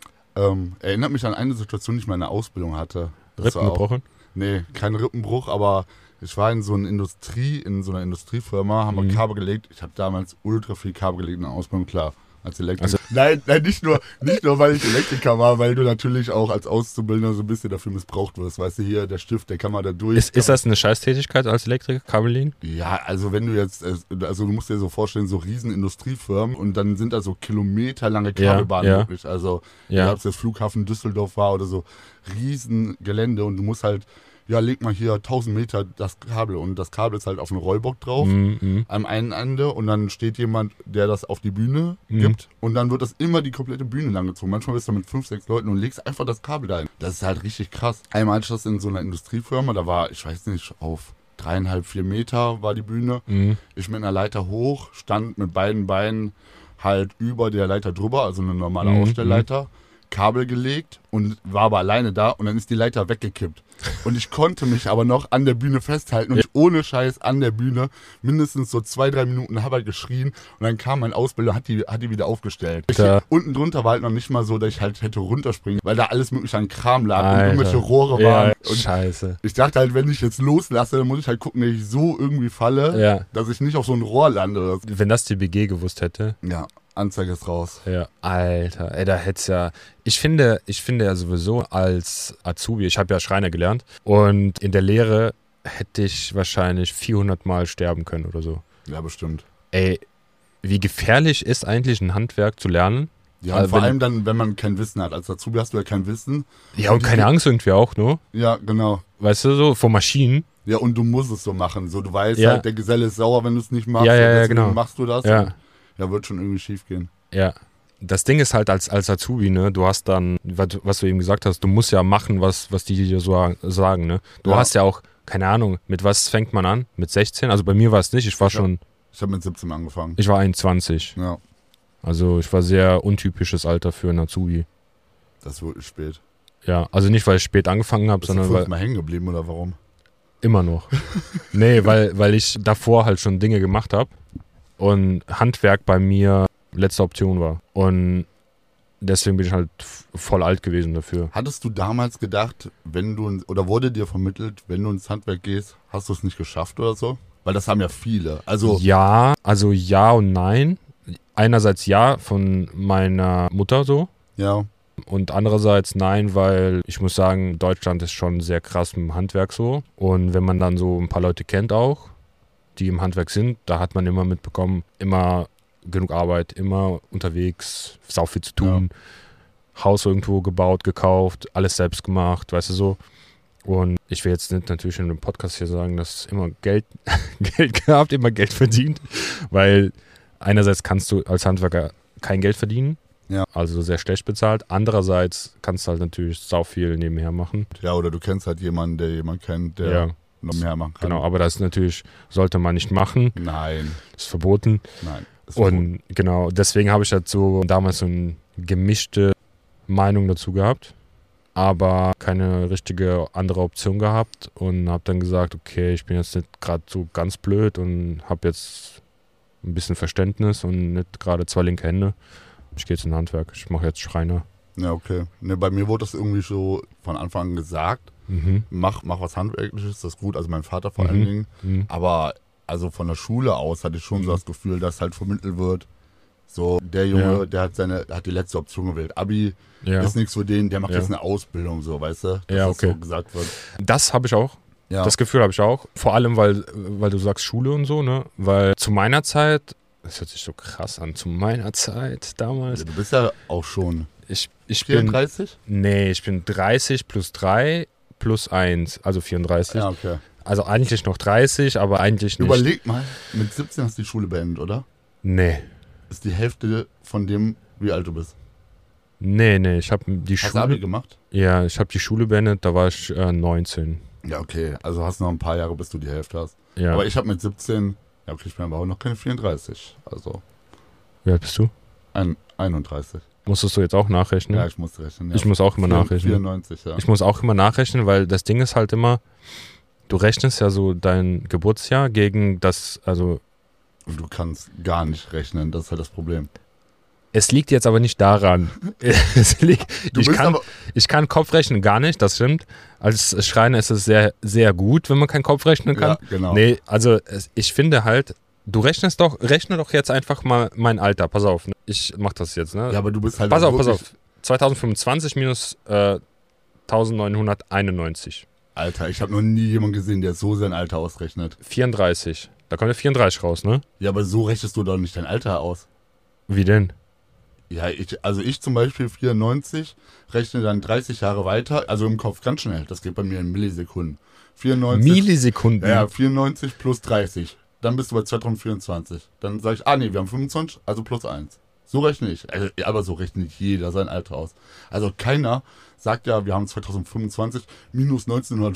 Erinnert mich an eine Situation, die ich mal in der Ausbildung hatte. Rippen gebrochen? Nee, kein Rippenbruch, aber ich war in so einer Industriefirma, haben wir Kabel gelegt. Ich habe damals ultra viel Kabel gelegt in der Ausbildung, klar. Als Elektriker. Nein, nicht nur, weil ich Elektriker war, weil du natürlich auch als Auszubildender so ein bisschen dafür missbraucht wirst. Weißt du, hier, der Stift, der kann man da durch. Ist das eine Scheißtätigkeit als Elektriker, Kabel legen? Ja, also wenn du jetzt, also du musst dir so vorstellen, so riesen Industriefirmen und dann sind da so kilometerlange Kabelbahnen möglich. Also, ob es das Flughafen Düsseldorf war oder so, riesen Gelände und du musst halt, leg mal hier 1000 Meter das Kabel und das Kabel ist halt auf einem Rollbock drauf, am einen Ende und dann steht jemand, der das auf die Bühne gibt und dann wird das immer die komplette Bühne langgezogen. Manchmal bist du mit 5, 6 Leuten und legst einfach das Kabel dahin. Das ist halt richtig krass. Einmal hatte ich das in so einer Industriefirma, da war, ich weiß nicht, auf 3,5, 4 Meter war die Bühne. Ich mit einer Leiter hoch, stand mit beiden Beinen halt über der Leiter drüber, also eine normale Ausstellleiter. Kabel gelegt und war aber alleine da und dann ist die Leiter weggekippt. Und ich konnte mich aber noch an der Bühne festhalten und ich ohne Scheiß an der Bühne mindestens so 2, 3 Minuten habe halt geschrien und dann kam mein Ausbilder, hat die wieder aufgestellt. Unten drunter war halt noch nicht mal so, dass ich halt hätte runterspringen, weil da alles mögliche an Kram lag und irgendwelche Rohre waren. Und Scheiße. Ich dachte halt, wenn ich jetzt loslasse, dann muss ich halt gucken, dass ich so irgendwie falle, dass ich nicht auf so ein Rohr lande. Wenn das die BG gewusst hätte. Ja. Anzeige ist raus. Ja, Alter, ey, da hätt's ja. Ich finde ja sowieso als Azubi, ich habe ja Schreiner gelernt und in der Lehre hätte ich wahrscheinlich 400 Mal sterben können oder so. Ja, bestimmt. Ey, wie gefährlich ist eigentlich ein Handwerk zu lernen? Ja, und vor allem dann, wenn man kein Wissen hat. Als Azubi hast du ja kein Wissen. Ja, und keine Angst irgendwie auch, ne? Ja, genau. Weißt du, so vor Maschinen. Ja, und du musst es so machen. So, du weißt halt, der Geselle ist sauer, wenn du es nicht machst. Ja, genau. Machst du das. Ja. Ja, wird schon irgendwie schief gehen. Ja. Das Ding ist halt als Azubi, ne, du hast dann, was du eben gesagt hast, du musst ja machen, was die dir so sagen, ne. Du hast ja auch, keine Ahnung, mit was fängt man an? Mit 16? Also bei mir war es nicht, ich habe mit 17 angefangen. Ich war 21. Ja. Also ich war sehr untypisches Alter für einen Azubi. Das ist wirklich spät. Ja, also nicht, weil ich spät angefangen habe, sondern weil... Bist du mal hängen geblieben oder warum? Immer noch. Nee, weil ich davor halt schon Dinge gemacht habe. Und Handwerk bei mir letzte Option war. Und deswegen bin ich halt voll alt gewesen dafür. Hattest du damals gedacht, oder wurde dir vermittelt, wenn du ins Handwerk gehst, hast du es nicht geschafft oder so? Weil das haben ja viele. Ja und nein. Einerseits ja, von meiner Mutter so. Ja. Und andererseits nein, weil ich muss sagen, Deutschland ist schon sehr krass im Handwerk so. Und wenn man dann so ein paar Leute kennt auch, die im Handwerk sind, da hat man immer mitbekommen, immer genug Arbeit, immer unterwegs, sau viel zu tun, Haus irgendwo gebaut, gekauft, alles selbst gemacht, weißt du so. Und ich will jetzt nicht natürlich in einem Podcast hier sagen, dass immer Geld gehabt, immer Geld verdient, weil einerseits kannst du als Handwerker kein Geld verdienen, also sehr schlecht bezahlt, andererseits kannst du halt natürlich sau viel nebenher machen. Ja, oder du kennst halt jemanden, der jemanden kennt, der noch mehr machen kann. Genau, aber das natürlich sollte man nicht machen. Nein. Ist verboten. Nein. Ist verboten. Und genau, deswegen habe ich halt so damals so eine gemischte Meinung dazu gehabt, aber keine richtige andere Option gehabt und habe dann gesagt, okay, ich bin jetzt nicht gerade so ganz blöd und habe jetzt ein bisschen Verständnis und nicht gerade 2 linke Hände. Ich gehe jetzt in ein Handwerk, ich mache jetzt Schreiner. Ja, okay. Ne, bei mir wurde das irgendwie so von Anfang an gesagt. Mach was Handwerkliches, das ist gut, also mein Vater vor allen Dingen. Aber also von der Schule aus hatte ich schon so das Gefühl, dass halt vermittelt wird, so der Junge, der hat die letzte Option gewählt. Abi ist nichts für den, der macht jetzt eine Ausbildung, so, weißt du? Dass das so gesagt wird. Das habe ich auch. Ja. Das Gefühl habe ich auch. Vor allem, weil du sagst Schule und so, ne? Weil zu meiner Zeit, das hört sich so krass an, zu meiner Zeit damals. Ja, du bist ja auch schon ich 34? Nee, ich bin 30 plus 3 plus 1, also 34. Ja, okay. Also eigentlich noch 30, aber eigentlich nicht. Überleg mal, mit 17 hast du die Schule beendet, oder? Nee. Ist die Hälfte von dem, wie alt du bist. Nee, ich habe die Hast du Abi Schule. gemacht? Ja, ich habe die Schule beendet, da war ich 19. Ja, okay. Also hast du noch ein paar Jahre, bis du die Hälfte hast. Ja. Aber ich habe mit 17, ja, okay, ich bin aber auch noch keine 34. Also Wie alt bist du? 31. Musstest du jetzt auch nachrechnen? Ja, ich muss rechnen. Ja. Ich muss auch immer nachrechnen. 94, ja. Ich muss auch immer nachrechnen, weil das Ding ist halt immer, du rechnest ja so dein Geburtsjahr gegen das, also Und du kannst gar nicht rechnen, das ist halt das Problem. es liegt jetzt aber nicht daran. Es liegt, Du ich, bist kann, aber- ich kann Kopfrechnen gar nicht, das stimmt. Als Schreiner ist es sehr, sehr gut, wenn man kein Kopf rechnen kann. Ja, genau. Nee, also ich finde halt, rechne doch jetzt einfach mal mein Alter, pass auf. Ne? Ich mach das jetzt, ne? Ja, aber du bist halt pass auch auf. wirklich- 2025 minus 1991. Alter, ich habe noch nie jemanden gesehen, der so sein Alter ausrechnet. 34. Da kommt ja 34 raus, ne? Ja, aber so rechnest du doch nicht dein Alter aus. Wie denn? Ja, ich zum Beispiel 94 rechne dann 30 Jahre weiter, also im Kopf ganz schnell. Das geht bei mir in Millisekunden. 94, Millisekunden. ja, 94 plus 30. Dann bist du bei 2024. Dann sage ich, nee, wir haben 25, also plus 1. So rechne ich. Also, ja, aber so rechnet nicht jeder sein Alter aus. Also keiner sagt ja, wir haben 2025 minus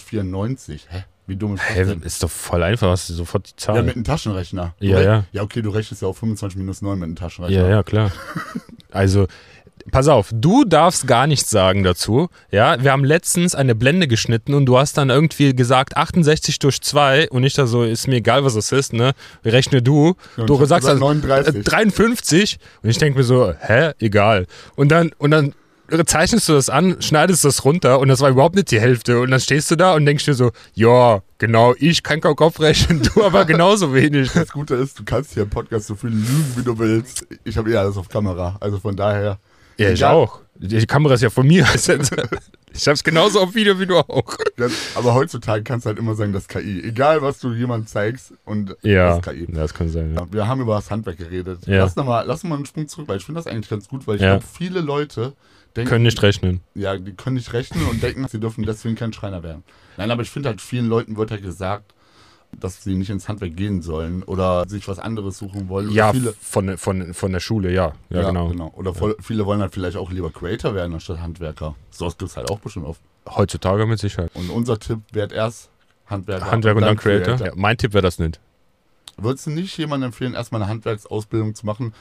1994. Hä? Wie dumm ist das Hä, denn? ist doch voll einfach, hast du sofort die Zahl. Ja, mit einem Taschenrechner. Du Ja, ja. Ja, okay, du rechnest ja auf 25 minus 9 mit einem Taschenrechner. Ja, ja, klar. Also, pass auf, du darfst gar nichts sagen dazu. Ja, wir haben letztens eine Blende geschnitten und du hast dann irgendwie gesagt 68 durch 2 und ich da so, ist mir egal, was das ist, ne? Rechne du. Ja, und Du ich hab sagst gesagt dann 39. 53 und ich denke mir so, egal. Und dann zeichnest du das an, schneidest das runter und das war überhaupt nicht die Hälfte und dann stehst du da und denkst dir so, ja, genau, ich kann keinen Kopf rechnen, du aber genauso wenig. Das Gute ist, du kannst hier im Podcast so viel lügen, wie du willst. Ich habe alles auf Kamera, also von daher. Ja, ich Egal. auch. Die Kamera ist ja von mir. Ich hab's genauso auf Video wie du auch. Aber heutzutage kannst du halt immer sagen, das ist KI. Egal, was du jemandem zeigst und Ja, das ist KI. das kann sein. Ja. Ja, wir haben über das Handwerk geredet. Ja. Lass mal einen Sprung zurück, weil ich finde das eigentlich ganz gut, weil ich Ja. glaube, viele Leute denken, Können nicht rechnen. ja, die können nicht rechnen und denken, sie dürfen deswegen kein Schreiner werden. Nein, aber ich finde halt, vielen Leuten wird halt gesagt, dass sie nicht ins Handwerk gehen sollen oder sich was anderes suchen wollen. Ja, Oder viele, von der Schule, ja. Ja, genau. Oder viele wollen halt vielleicht auch lieber Creator werden anstatt Handwerker. So gibt es halt auch bestimmt oft. Heutzutage mit Sicherheit. Und unser Tipp wäre erst Handwerker. Handwerk und dann Creator. Ja, mein Tipp wäre das nicht. Würdest du nicht jemandem empfehlen, erstmal eine Handwerksausbildung zu machen,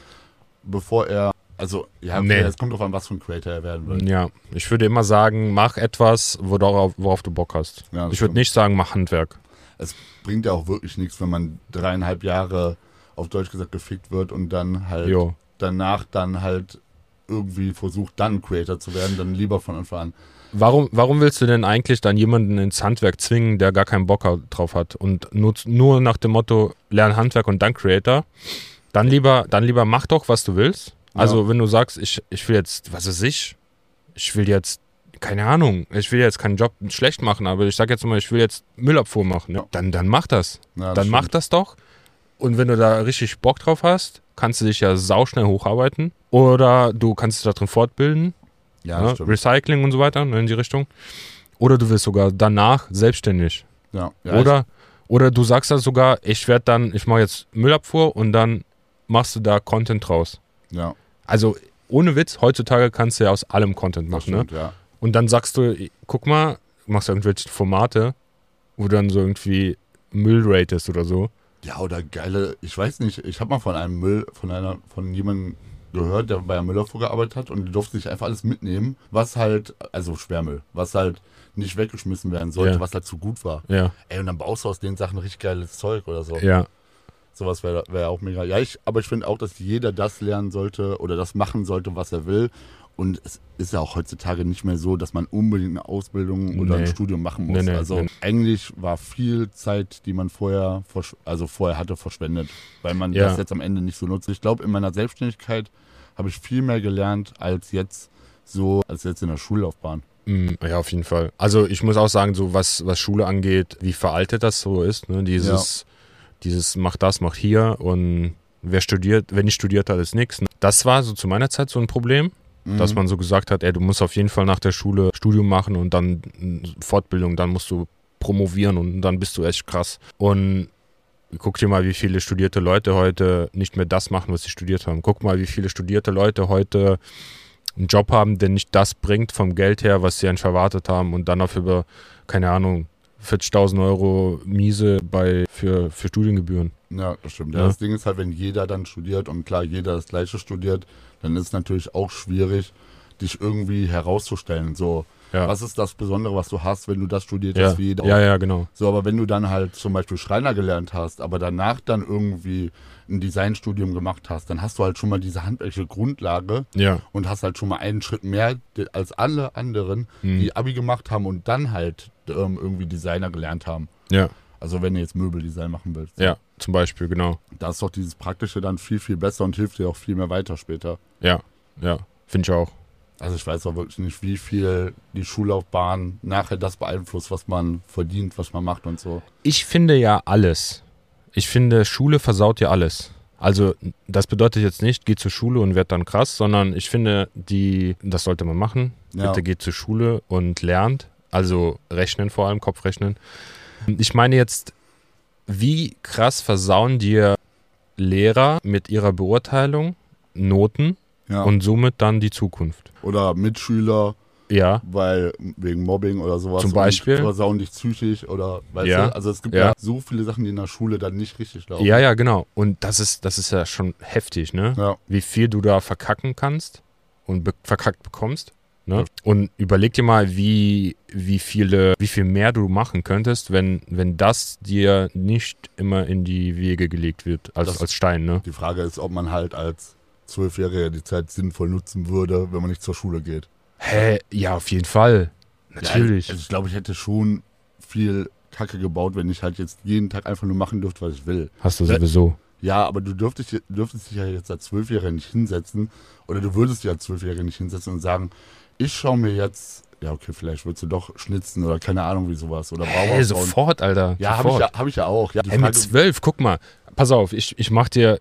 bevor er, also, ja, Nee. es kommt drauf an, was für ein Creator er werden will. Ja, ich würde immer sagen, mach etwas, worauf du Bock hast. Ja, das Ich würde stimmt. nicht sagen, mach Handwerk. Es bringt ja auch wirklich nichts, wenn man 3,5 Jahre auf Deutsch gesagt gefickt wird und dann halt Jo. danach dann halt irgendwie versucht, dann Creator zu werden, dann lieber von Anfang an. Warum willst du denn eigentlich dann jemanden ins Handwerk zwingen, der gar keinen Bock drauf hat und nur nach dem Motto, lern Handwerk und dann Creator? Dann lieber mach doch, was du willst. Also wenn du sagst, ich will jetzt, was weiß ich will jetzt, keine Ahnung, ich will jetzt keinen Job schlecht machen, aber ich sag jetzt mal, ich will jetzt Müllabfuhr machen. Ne? Dann mach das. Ja, Dann mach das doch. Und wenn du da richtig Bock drauf hast, kannst du dich ja sauschnell hocharbeiten. Oder du kannst dich da drin fortbilden. Ja, Ne? das stimmt. Recycling und so weiter, ne, in die Richtung. Oder du wirst sogar danach selbstständig. Ja, Oder du sagst dann sogar, ich mache jetzt Müllabfuhr und dann machst du da Content draus. Ja, Also ohne Witz, heutzutage kannst du ja aus allem Content das machen. Ne? stimmt, ja. Und dann sagst du, guck mal, machst du irgendwelche Formate, wo du dann so irgendwie Müll ratest oder so. Ja, oder geile, ich weiß nicht, ich habe mal von jemandem gehört, der bei einer Müllabfuhr gearbeitet hat und die durfte sich einfach alles mitnehmen, was halt, also Sperrmüll, was halt nicht weggeschmissen werden sollte, Ja. was halt zu gut war. Ja, Ey, und dann baust du aus den Sachen richtig geiles Zeug oder so. ja. Sowas wäre auch mega. Ja, aber ich finde auch, dass jeder das lernen sollte oder das machen sollte, was er will. Und es ist ja auch heutzutage nicht mehr so, dass man unbedingt eine Ausbildung oder ein Nee. Studium machen muss. Nee, also nee. eigentlich war viel Zeit, die man vorher hatte, verschwendet, weil man Ja. das jetzt am Ende nicht so nutzt. Ich glaube, in meiner Selbstständigkeit habe ich viel mehr gelernt als jetzt in der Schullaufbahn. Ja, auf jeden Fall. Also ich muss auch sagen, so was Schule angeht, wie veraltet das so ist, ne? Dieses mach das, mach hier und wer nicht studiert hat, ist nichts. Ne? Das war so zu meiner Zeit so ein Problem. dass man so gesagt hat, ey, du musst auf jeden Fall nach der Schule Studium machen und dann Fortbildung, dann musst du promovieren und dann bist du echt krass. Und guck dir mal, wie viele studierte Leute heute nicht mehr das machen, was sie studiert haben. Guck mal, wie viele studierte Leute heute einen Job haben, der nicht das bringt vom Geld her, was sie eigentlich erwartet haben und dann auf über, keine Ahnung, 40.000 Euro miese für Studiengebühren. Ja, das stimmt. Ja. Ja. Das Ding ist halt, wenn jeder dann studiert und klar, jeder das Gleiche studiert, dann ist es natürlich auch schwierig, dich irgendwie herauszustellen. So, was ist das Besondere, was du hast, wenn du das studiert hast wie jeder? Ja, genau. So, aber wenn du dann halt zum Beispiel Schreiner gelernt hast, aber danach dann irgendwie ein Designstudium gemacht hast, dann hast du halt schon mal diese handwerkliche Grundlage und hast halt schon mal einen Schritt mehr als alle anderen, die Abi gemacht haben und dann halt irgendwie Designer gelernt haben. Ja. Also wenn du jetzt Möbeldesign machen willst. Ja, zum Beispiel, genau. Da ist doch dieses Praktische dann viel, viel besser und hilft dir auch viel mehr weiter später. Ja, finde ich auch. Also ich weiß auch wirklich nicht, wie viel die Schullaufbahn nachher das beeinflusst, was man verdient, was man macht und so. Ich finde ja alles. Ich finde, Schule versaut ja alles. Also das bedeutet jetzt nicht, geh zur Schule und werd dann krass, sondern ich finde, das sollte man machen. Ja. Bitte geht zur Schule und lernt. Also rechnen vor allem, Kopfrechnen. Ich meine jetzt, wie krass versauen dir Lehrer mit ihrer Beurteilung Noten und somit dann die Zukunft. Oder Mitschüler, weil wegen Mobbing oder sowas. Zum Beispiel. Und versauen dich psychisch oder weißt du, also es gibt ja so viele Sachen, die in der Schule dann nicht richtig laufen. Ja, genau. Und das ist ja schon heftig, ne? Ja. Wie viel du da verkacken kannst und verkackt bekommst. Ne? Und überleg dir mal, wie viel mehr du machen könntest, wenn das dir nicht immer in die Wege gelegt wird, als Stein. Ne? Die Frage ist, ob man halt als 12-Jähriger die Zeit sinnvoll nutzen würde, wenn man nicht zur Schule geht. Ja, auf jeden Fall. Natürlich. Ja, also ich glaube, ich hätte schon viel Kacke gebaut, wenn ich halt jetzt jeden Tag einfach nur machen dürfte, was ich will. Hast du sowieso. Ja, aber du dürftest dich ja jetzt als 12-Jähriger nicht hinsetzen oder du würdest dich als 12-Jähriger nicht hinsetzen und sagen, ich schaue mir jetzt, ja okay, vielleicht würdest du doch schnitzen oder keine Ahnung wie sowas. Oder sofort, Alter. Ja, sofort. Hab ich ja auch. Ja, mit 12, guck mal, pass auf, ich mach dir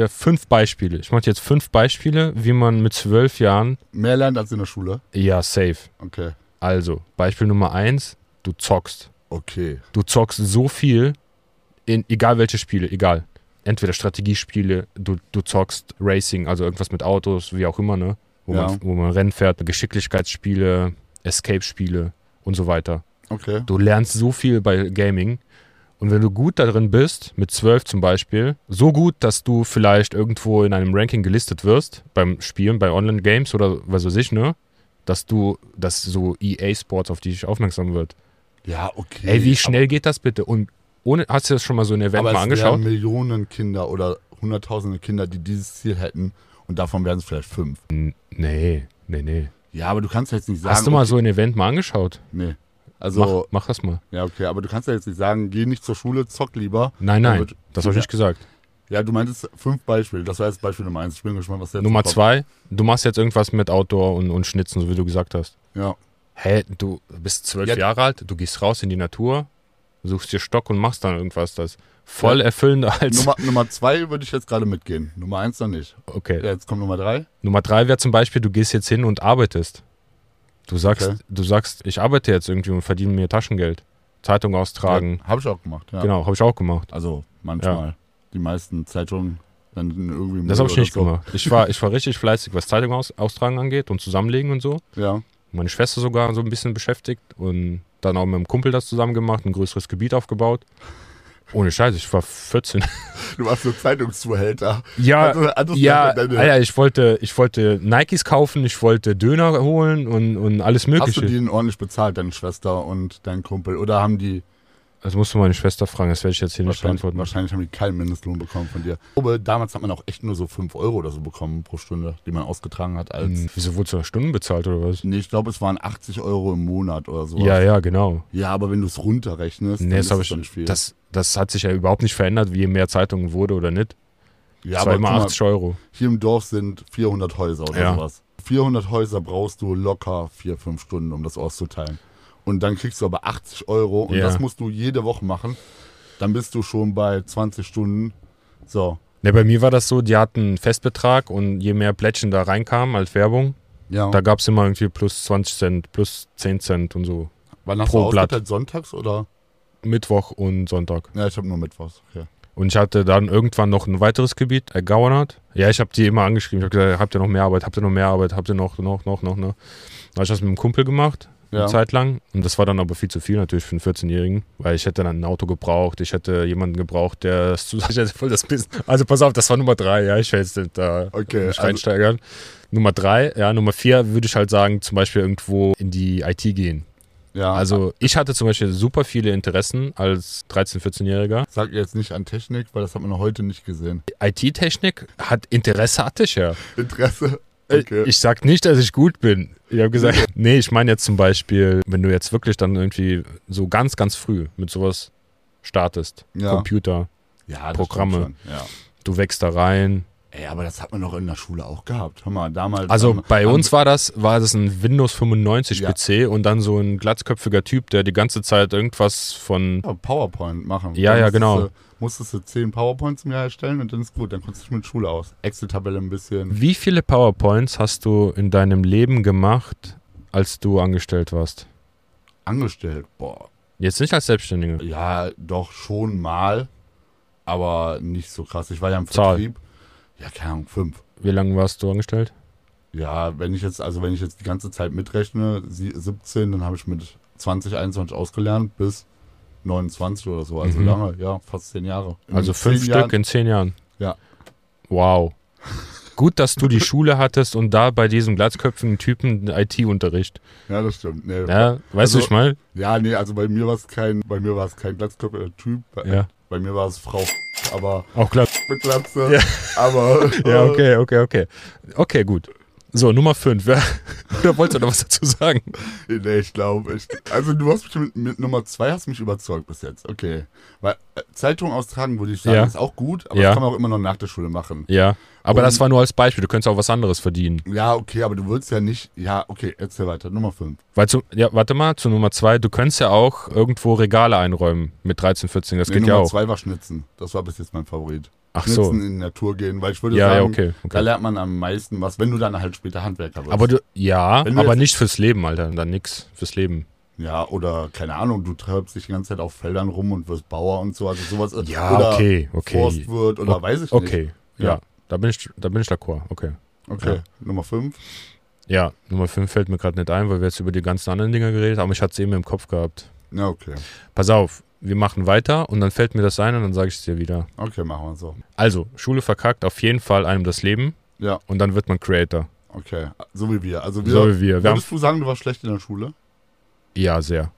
5 Beispiele. Ich mach dir jetzt 5 Beispiele, wie man mit 12 Jahren mehr lernt als in der Schule? Ja, safe. Okay. Also, Beispiel Nummer 1, du zockst. Okay. Du zockst so viel, in egal welche Spiele, egal. Entweder Strategiespiele, du zockst Racing, also irgendwas mit Autos, wie auch immer, ne? Wo man Rennen fährt, Geschicklichkeitsspiele, Escape-Spiele und so weiter. Okay. Du lernst so viel bei Gaming und wenn du gut darin bist, mit 12 zum Beispiel, so gut, dass du vielleicht irgendwo in einem Ranking gelistet wirst, beim Spielen, bei Online-Games oder was weiß ich, ne? Dass so EA Sports auf dich aufmerksam wird. Ja, okay. Ey, wie schnell geht das bitte? Und hast du das schon mal so ein Event mal angeschaut? Aber es wären Millionen Kinder oder hunderttausende Kinder, die dieses Ziel hätten und davon wären es vielleicht 5. Nee. Ja, aber du kannst ja jetzt nicht sagen... Hast du mal so ein Event mal angeschaut? Nee. Also, mach das mal. Ja, okay, aber du kannst ja jetzt nicht sagen, geh nicht zur Schule, zock lieber. Nein, das habe ich nicht gesagt. Ja, du meintest 5 Beispiele, das war jetzt Beispiel Nummer 1. Ich bin gespannt, was jetzt Nummer 2, du machst jetzt irgendwas mit Outdoor und Schnitzen, so wie du gesagt hast. Ja. Du bist 12 Jahre alt, du gehst raus in die Natur, suchst dir Stock und machst dann irgendwas, das voll erfüllender als... Nummer 2 würde ich jetzt gerade mitgehen, Nummer 1 noch nicht. Okay. Ja, jetzt kommt Nummer 3. Nummer 3 wäre zum Beispiel, du gehst jetzt hin und arbeitest. Du sagst, ich arbeite jetzt irgendwie und verdiene mir Taschengeld. Zeitung austragen. Ja, habe ich auch gemacht, ja. Genau, habe ich auch gemacht. Also manchmal. Ja. Die meisten Zeitungen dann irgendwie... Das habe ich nicht gemacht. Ich war richtig fleißig, was Zeitung austragen angeht und zusammenlegen und so. Ja. Meine Schwester sogar so ein bisschen beschäftigt und dann auch mit einem Kumpel das zusammen gemacht, ein größeres Gebiet aufgebaut. Ohne Scheiße, ich war 14. Du warst so Zeitungszuhälter. Ja, Alter, ich wollte Nikes kaufen, ich wollte Döner holen und alles Mögliche. Hast du die ordentlich bezahlt, deine Schwester und dein Kumpel? Oder haben die... Das musst du meine Schwester fragen, das werde ich jetzt hier nicht beantworten. Wahrscheinlich haben die keinen Mindestlohn bekommen von dir. Ich glaube, damals hat man auch echt nur so 5 Euro oder so bekommen pro Stunde, die man ausgetragen hat. Wieso wurdest du nach Stunden bezahlt oder was? Nee, ich glaube, es waren 80 Euro im Monat oder so. Ja, genau. Ja, aber wenn du es runterrechnest, dann ist das nicht viel. Das hat sich ja überhaupt nicht verändert, je mehr Zeitungen wurde oder nicht. Ja, das war immer 80 Euro. Hier im Dorf sind 400 Häuser oder sowas. 400 Häuser brauchst du locker 4-5 Stunden, um das auszuteilen. Und dann kriegst du aber 80 Euro und das musst du jede Woche machen. Dann bist du schon bei 20 Stunden. So. Ne, bei mir war das so, die hatten einen Festbetrag und je mehr Plättchen da reinkamen als Werbung, Ja. Da gab es immer irgendwie plus 20 Cent, plus 10 Cent und so. Wann hast pro du Blatt. ausgeteilt? Sonntags oder? Mittwoch und Sonntag. Ja, ich habe nur Mittwochs. Okay. Und ich hatte dann irgendwann noch ein weiteres Gebiet, Gauernat. Ja, ich habe die immer angeschrieben. Ich habe gesagt, habt ihr noch mehr Arbeit? Habt ihr noch mehr Arbeit? Habt ihr noch? Da habe ich das mit einem Kumpel gemacht, eine Zeit lang. Und das war dann aber viel zu viel natürlich für einen 14-Jährigen, weil ich hätte dann ein Auto gebraucht. Ich hätte jemanden gebraucht, der voll das Business. Also pass auf, das war Nummer 3. Ja, ich will jetzt nicht da nicht reinsteigern. Nummer 3, ja, Nummer 4 würde ich halt sagen, zum Beispiel irgendwo in die IT gehen. Ja. Also ich hatte zum Beispiel super viele Interessen als 13-, 14-Jähriger. Sag jetzt nicht an Technik, weil das hat man noch heute nicht gesehen. IT-Technik Interesse hatte ich ja. Interesse? Okay. Ich sag nicht, dass ich gut bin. Ich habe gesagt, nee, ich meine jetzt zum Beispiel, wenn du jetzt wirklich dann irgendwie so ganz, ganz früh mit sowas startest, Computer, ja, Programme, ja. Du wächst da rein. Ey, aber das hat man doch in der Schule auch gehabt. Hör mal, damals. Also bei uns war das ein Windows 95 PC und dann so ein glatzköpfiger Typ, der die ganze Zeit irgendwas von PowerPoint machen. Ja, genau. Musstest du 10 PowerPoints im Jahr erstellen und dann ist gut, dann kommst du mit Schule aus. Excel-Tabelle ein bisschen. Wie viele PowerPoints hast du in deinem Leben gemacht, als du angestellt warst? Angestellt? Boah. Jetzt nicht als Selbstständiger? Ja, doch schon mal, aber nicht so krass. Ich war ja im Zahl. Vertrieb. Ja, keine Ahnung, 5. Wie lange warst du angestellt? Ja, wenn ich jetzt die ganze Zeit mitrechne, 17, dann habe ich mit 20, 21 ausgelernt bis 29 oder so. Also lange, ja, fast 10 Jahre. Also 5 Stück in 10 Jahren? Ja. Wow. Gut, dass du die Schule hattest und da bei diesem glatzköpfigen Typen IT-Unterricht. Ja, das stimmt. Nee, ja, weißt du, ich meine? Ja, nee, also bei mir war es kein glatzköpfiger Typ. Ja. Bei mir war es Frau, aber auch glatt. Mit Glatze. Ja. Aber ja, okay. Okay, gut. So, Nummer 5. Oder wolltest du noch was dazu sagen? Nee, ich glaube. Also du hast mich mit Nummer 2 hast mich überzeugt bis jetzt. Okay. Weil Zeitung austragen, würde ich sagen, ist auch gut, aber das kann man auch immer noch nach der Schule machen. Ja, aber das war nur als Beispiel. Du könntest auch was anderes verdienen. Ja, okay, aber du würdest ja nicht... Ja, okay, erzähl weiter. Nummer 5. Warte mal, zu Nummer 2. Du könntest ja auch irgendwo Regale einräumen mit 13, 14. Das geht ja auch. Nummer 2 war Schnitzen. Das war bis jetzt mein Favorit. Ach Schnitzen so. in die Natur gehen, weil ich würde sagen, ja, okay. Da lernt man am meisten was, wenn du dann halt später Handwerker wirst. Aber nicht fürs Leben, Alter. Dann nix fürs Leben. Ja, oder keine Ahnung, du treibst dich die ganze Zeit auf Feldern rum und wirst Bauer und so, also sowas. Ja, oder okay. Forstwirt oder weiß ich nicht. Okay, ja. Da bin ich d'accord, okay. Okay, ja. Nummer 5. Ja, Nummer 5 fällt mir gerade nicht ein, weil wir jetzt über die ganzen anderen Dinger geredet haben, aber ich hatte es eben im Kopf gehabt. Ja, okay. Pass auf, wir machen weiter und dann fällt mir das ein und dann sage ich es dir wieder. Okay, machen wir so. Also, Schule verkackt auf jeden Fall einem das Leben. Ja. Und dann wird man Creator. Okay, so wie wir. Also so wie wir. Würdest du sagen, du warst schlecht in der Schule? Ja, sehr.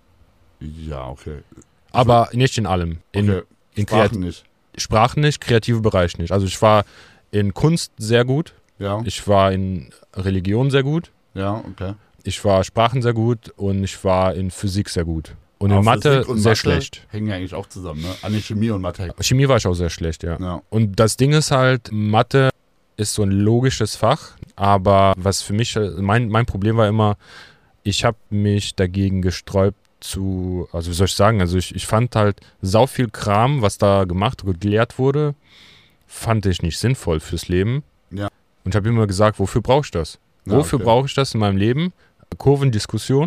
Ja, okay. Aber nicht in allem. In Sprachen nicht. Sprachen nicht, kreative Bereich nicht. Also ich war in Kunst sehr gut. Ja. Ich war in Religion sehr gut. Ja, okay. Ich war Sprachen sehr gut und ich war in Physik sehr gut. Und in Mathe sehr schlecht. Hängen ja eigentlich auch zusammen, ne? An Chemie und Mathe. Chemie war ich auch sehr schlecht, ja. Und das Ding ist halt, Mathe ist so ein logisches Fach, aber was für mich, mein Problem war immer, ich habe mich dagegen gesträubt also wie soll ich sagen, also ich fand halt sau viel Kram, was da gemacht und gelehrt wurde, fand ich nicht sinnvoll fürs Leben. Ja. Und ich habe immer gesagt, wofür brauche ich das? Wofür brauche ich das in meinem Leben? Kurvendiskussion?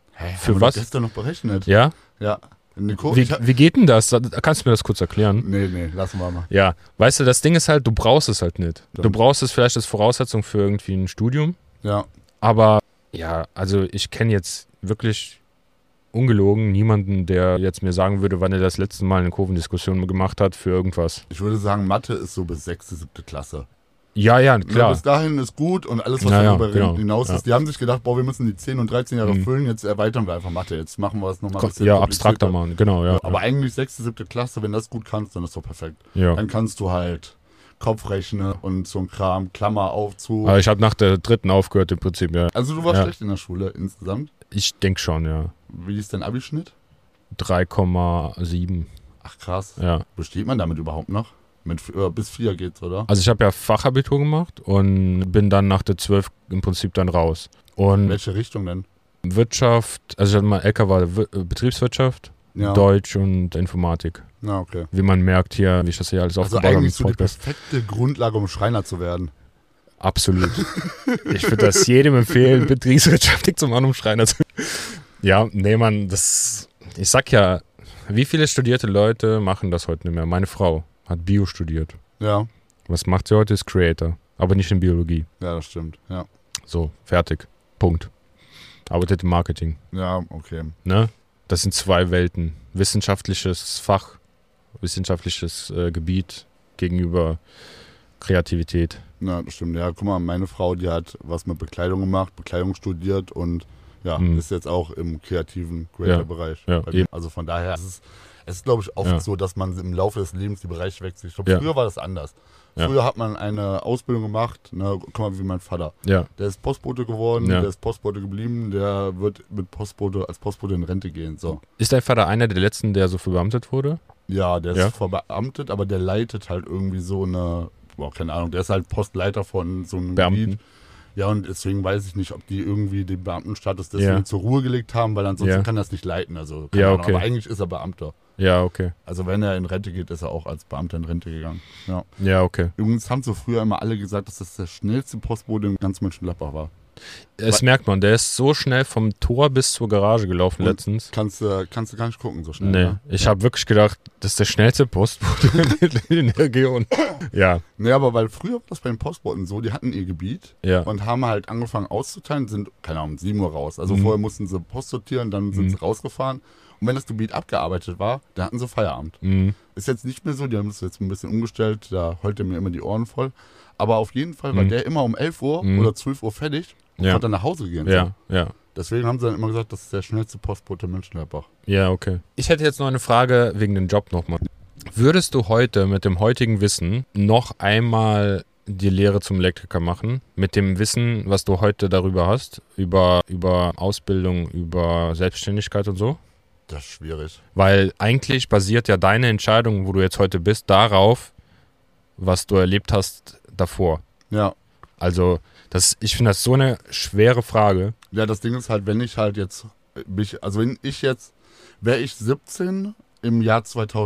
Für was? Das gestern noch berechnet. Ja? Ja. Wie geht denn das? Kannst du mir das kurz erklären? Nee, lassen wir mal. Ja, weißt du, das Ding ist halt, du brauchst es halt nicht. Du brauchst es vielleicht als Voraussetzung für irgendwie ein Studium. Ja. Aber ja, also ich kenne jetzt wirklich ungelogen niemanden, der jetzt mir sagen würde, wann er das letzte Mal eine Kurvendiskussion gemacht hat für irgendwas. Ich würde sagen, Mathe ist so bis 6., 7. Klasse. Ja, klar. Bis dahin ist gut und alles, was darüber hinaus ist. Die haben sich gedacht, wir müssen die 10 und 13 Jahre füllen, jetzt erweitern wir einfach Mathe. Jetzt machen wir es nochmal ein bisschen. Ja, abstrakter machen, genau, ja. Aber eigentlich 6., 7. Klasse, wenn das gut kannst, dann ist doch perfekt. Ja. Dann kannst du halt Kopfrechnen und so ein Kram, Klammer, Aufzug. Aber ich habe nach der 3. aufgehört im Prinzip, ja. Also du warst schlecht in der Schule insgesamt? Ich denke schon, ja. Wie ist dein Abischnitt? 3,7. Ach krass. Ja. Besteht man damit überhaupt noch? Bis 4 geht's, oder? Also ich habe ja Fachabitur gemacht und bin dann nach der 12 im Prinzip dann raus. Und welche Richtung denn? Wirtschaft, also ich hatte mal LK war Betriebswirtschaft, Deutsch und Informatik. Ja, okay. Wie man merkt hier, wie ich das hier alles aufgebaut habe. Also eigentlich so die perfekte Grundlage, um Schreiner zu werden. Absolut. Ich würde das jedem empfehlen, betriebswirtschaftlich zum Anumschreiner zu. Ja, nee, Mann, ich sag ja, wie viele studierte Leute machen das heute nicht mehr? Meine Frau hat Bio studiert. Ja. Was macht sie heute? Ist Creator, aber nicht in Biologie. Ja, das stimmt, ja. So, fertig. Punkt. Arbeitet im Marketing. Ja, okay. Ne? Das sind zwei Welten. Wissenschaftliches Fach, wissenschaftliches Gebiet gegenüber Kreativität. Ja, das stimmt. Ja, guck mal, meine Frau, die hat was mit Bekleidung gemacht, Bekleidung studiert und ja, ist jetzt auch im kreativen Creator-Bereich. Ja, also von daher, es ist glaube ich, oft so, dass man im Laufe des Lebens die Bereiche wechselt. Ich glaube, früher war das anders. Ja. Früher hat man eine Ausbildung gemacht, ne, guck mal, wie mein Vater. Ja. Der ist Postbote geworden, der ist Postbote geblieben, der wird als Postbote in Rente gehen. So. Ist dein Vater einer der letzten, der so verbeamtet wurde? Ja, der ist verbeamtet, aber der leitet halt irgendwie so eine, keine Ahnung, der ist halt Postleiter von so einem Beamten. Gebiet. Ja, und deswegen weiß ich nicht, ob die irgendwie den Beamtenstatus deswegen zur Ruhe gelegt haben, weil ansonsten kann er es nicht leiten. Also, keine Ahnung, aber eigentlich ist er Beamter. Ja, okay. Also wenn er in Rente geht, ist er auch als Beamter in Rente gegangen. Ja, ja, okay. Übrigens haben so früher immer alle gesagt, dass das der schnellste Postbote in ganz Mönchengladbach war. Das merkt man, der ist so schnell vom Tor bis zur Garage gelaufen letztens. Kannst du gar nicht gucken so schnell. Nee, ne? ich habe wirklich gedacht, das ist der schnellste Postbote in der Region. Ja. Nee, aber weil früher war das bei den Postboten so, die hatten ihr Gebiet und haben halt angefangen auszuteilen, sind, keine Ahnung, um 7 Uhr raus. Also vorher mussten sie Post sortieren, dann sind sie rausgefahren. Und wenn das Gebiet abgearbeitet war, dann hatten sie Feierabend. Ist jetzt nicht mehr so, die haben es jetzt ein bisschen umgestellt, da heult er mir immer die Ohren voll. Aber auf jeden Fall war der immer um 11 Uhr oder 12 Uhr fertig und konnte dann nach Hause gehen. Ja, so. Ja. Deswegen haben sie dann immer gesagt, das ist der schnellste Postbote in Mönchengladbach. Ja, okay. Ich hätte jetzt noch eine Frage wegen dem Job nochmal. Würdest du heute mit dem heutigen Wissen noch einmal die Lehre zum Elektriker machen? Mit dem Wissen, was du heute darüber hast, über Ausbildung, über Selbstständigkeit und so? Das ist schwierig. Weil eigentlich basiert ja deine Entscheidung, wo du jetzt heute bist, darauf, was du erlebt hast davor. Ja. Also, ich finde das so eine schwere Frage. Ja, das Ding ist halt, wenn ich halt jetzt, wäre ich 17 im Jahr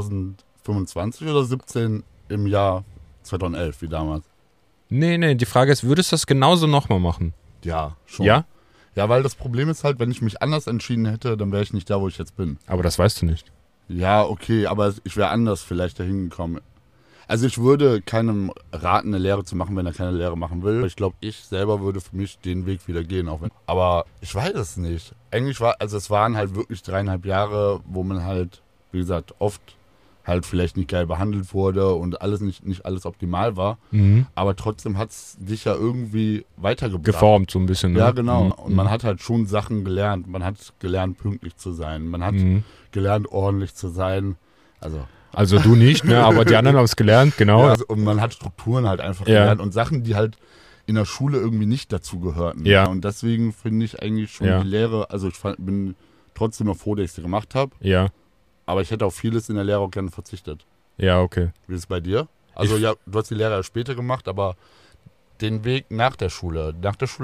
2025 oder 17 im Jahr 2011, wie damals? Nee, die Frage ist, würdest du das genauso nochmal machen? Ja, schon. Ja? Ja, weil das Problem ist halt, wenn ich mich anders entschieden hätte, dann wäre ich nicht da, wo ich jetzt bin. Aber das weißt du nicht. Ja, okay, aber ich wäre anders vielleicht dahin gekommen. Also ich würde keinem raten, eine Lehre zu machen, wenn er keine Lehre machen will. Ich glaube, ich selber würde für mich den Weg wieder gehen. Aber ich weiß es nicht. Es waren halt wirklich 3,5 Jahre, wo man halt, wie gesagt, oft halt vielleicht nicht geil behandelt wurde und alles nicht alles optimal war. Aber trotzdem hat es dich ja irgendwie weitergebracht. Geformt so ein bisschen. Ne? Ja, genau. Und man hat halt schon Sachen gelernt. Man hat gelernt, pünktlich zu sein. Man hat gelernt, ordentlich zu sein. Also du nicht, ne? Aber die anderen haben es gelernt, genau. Ja, und man hat Strukturen halt einfach gelernt und Sachen, die halt in der Schule irgendwie nicht dazu gehörten. Ja. Und deswegen finde ich eigentlich schon die Lehre, also bin trotzdem noch froh, dass ich sie gemacht habe. Ja. Aber ich hätte auf vieles in der Lehre auch gerne verzichtet. Ja, okay. Wie ist es bei dir? Also du hast die Lehre ja später gemacht, aber den Weg nach der Schule,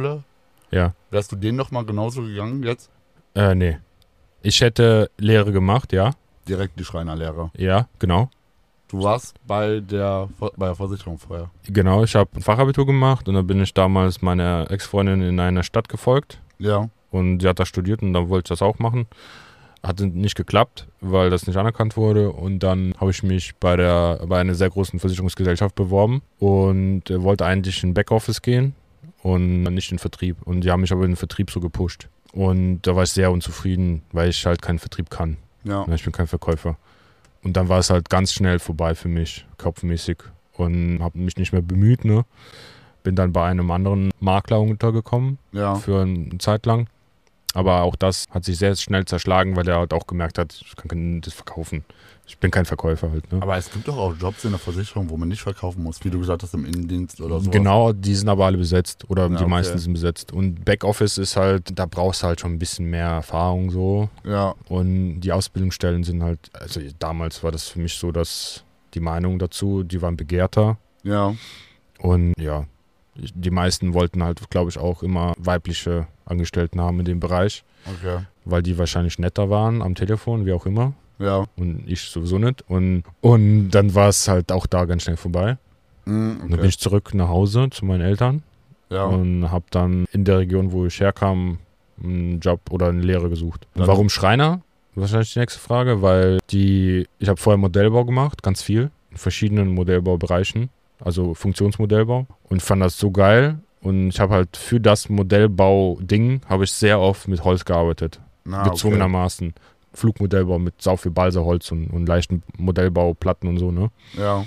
wärst du den nochmal genauso gegangen jetzt? Nee. Ich hätte Lehre gemacht, ja. Direkt die Schreinerlehre. Ja, genau. Du warst bei der Versicherung vorher. Genau, ich habe ein Fachabitur gemacht und dann bin ich damals meiner Ex-Freundin in einer Stadt gefolgt. Ja. Und sie hat da studiert und dann wollte ich das auch machen. Hat nicht geklappt, weil das nicht anerkannt wurde. Und dann habe ich mich bei einer sehr großen Versicherungsgesellschaft beworben und wollte eigentlich in Backoffice gehen und nicht in Vertrieb. Und die haben mich aber in den Vertrieb so gepusht. Und da war ich sehr unzufrieden, weil ich halt keinen Vertrieb kann. Ja. Ich bin kein Verkäufer. Und dann war es halt ganz schnell vorbei für mich, kopfmäßig. Und habe mich nicht mehr bemüht, ne? Bin dann bei einem anderen Makler untergekommen für eine Zeit lang. Aber auch das hat sich sehr schnell zerschlagen, weil er halt auch gemerkt hat, ich kann das verkaufen. Ich bin kein Verkäufer halt. Ne? Aber es gibt doch auch Jobs in der Versicherung, wo man nicht verkaufen muss, wie du gesagt hast, im Innendienst oder so. Genau, die sind aber alle besetzt oder die meisten sind besetzt. Und Backoffice ist halt, da brauchst du halt schon ein bisschen mehr Erfahrung so. Ja. Und die Ausbildungsstellen sind halt, also damals war das für mich so, dass die Meinung dazu, die waren begehrter. Ja. Und ja, die meisten wollten halt, glaube ich, auch immer weibliche Angestellten haben in dem Bereich. Okay. Weil die wahrscheinlich netter waren am Telefon, wie auch immer. Ja. Und ich sowieso nicht. Und dann war es halt auch da ganz schnell vorbei. Okay. Dann bin ich zurück nach Hause zu meinen Eltern Ja. Und habe dann in der Region, wo ich herkam, einen Job oder eine Lehre gesucht. Und warum Schreiner? Wahrscheinlich die nächste Frage, weil ich habe vorher Modellbau gemacht, ganz viel, in verschiedenen Modellbaubereichen, also Funktionsmodellbau, und fand das so geil. Und ich habe halt für das Modellbau-Ding, habe ich sehr oft mit Holz gearbeitet, gezwungenermaßen. Flugmodellbau mit sau viel Balsaholz und leichten Modellbauplatten und so, ne? Ja.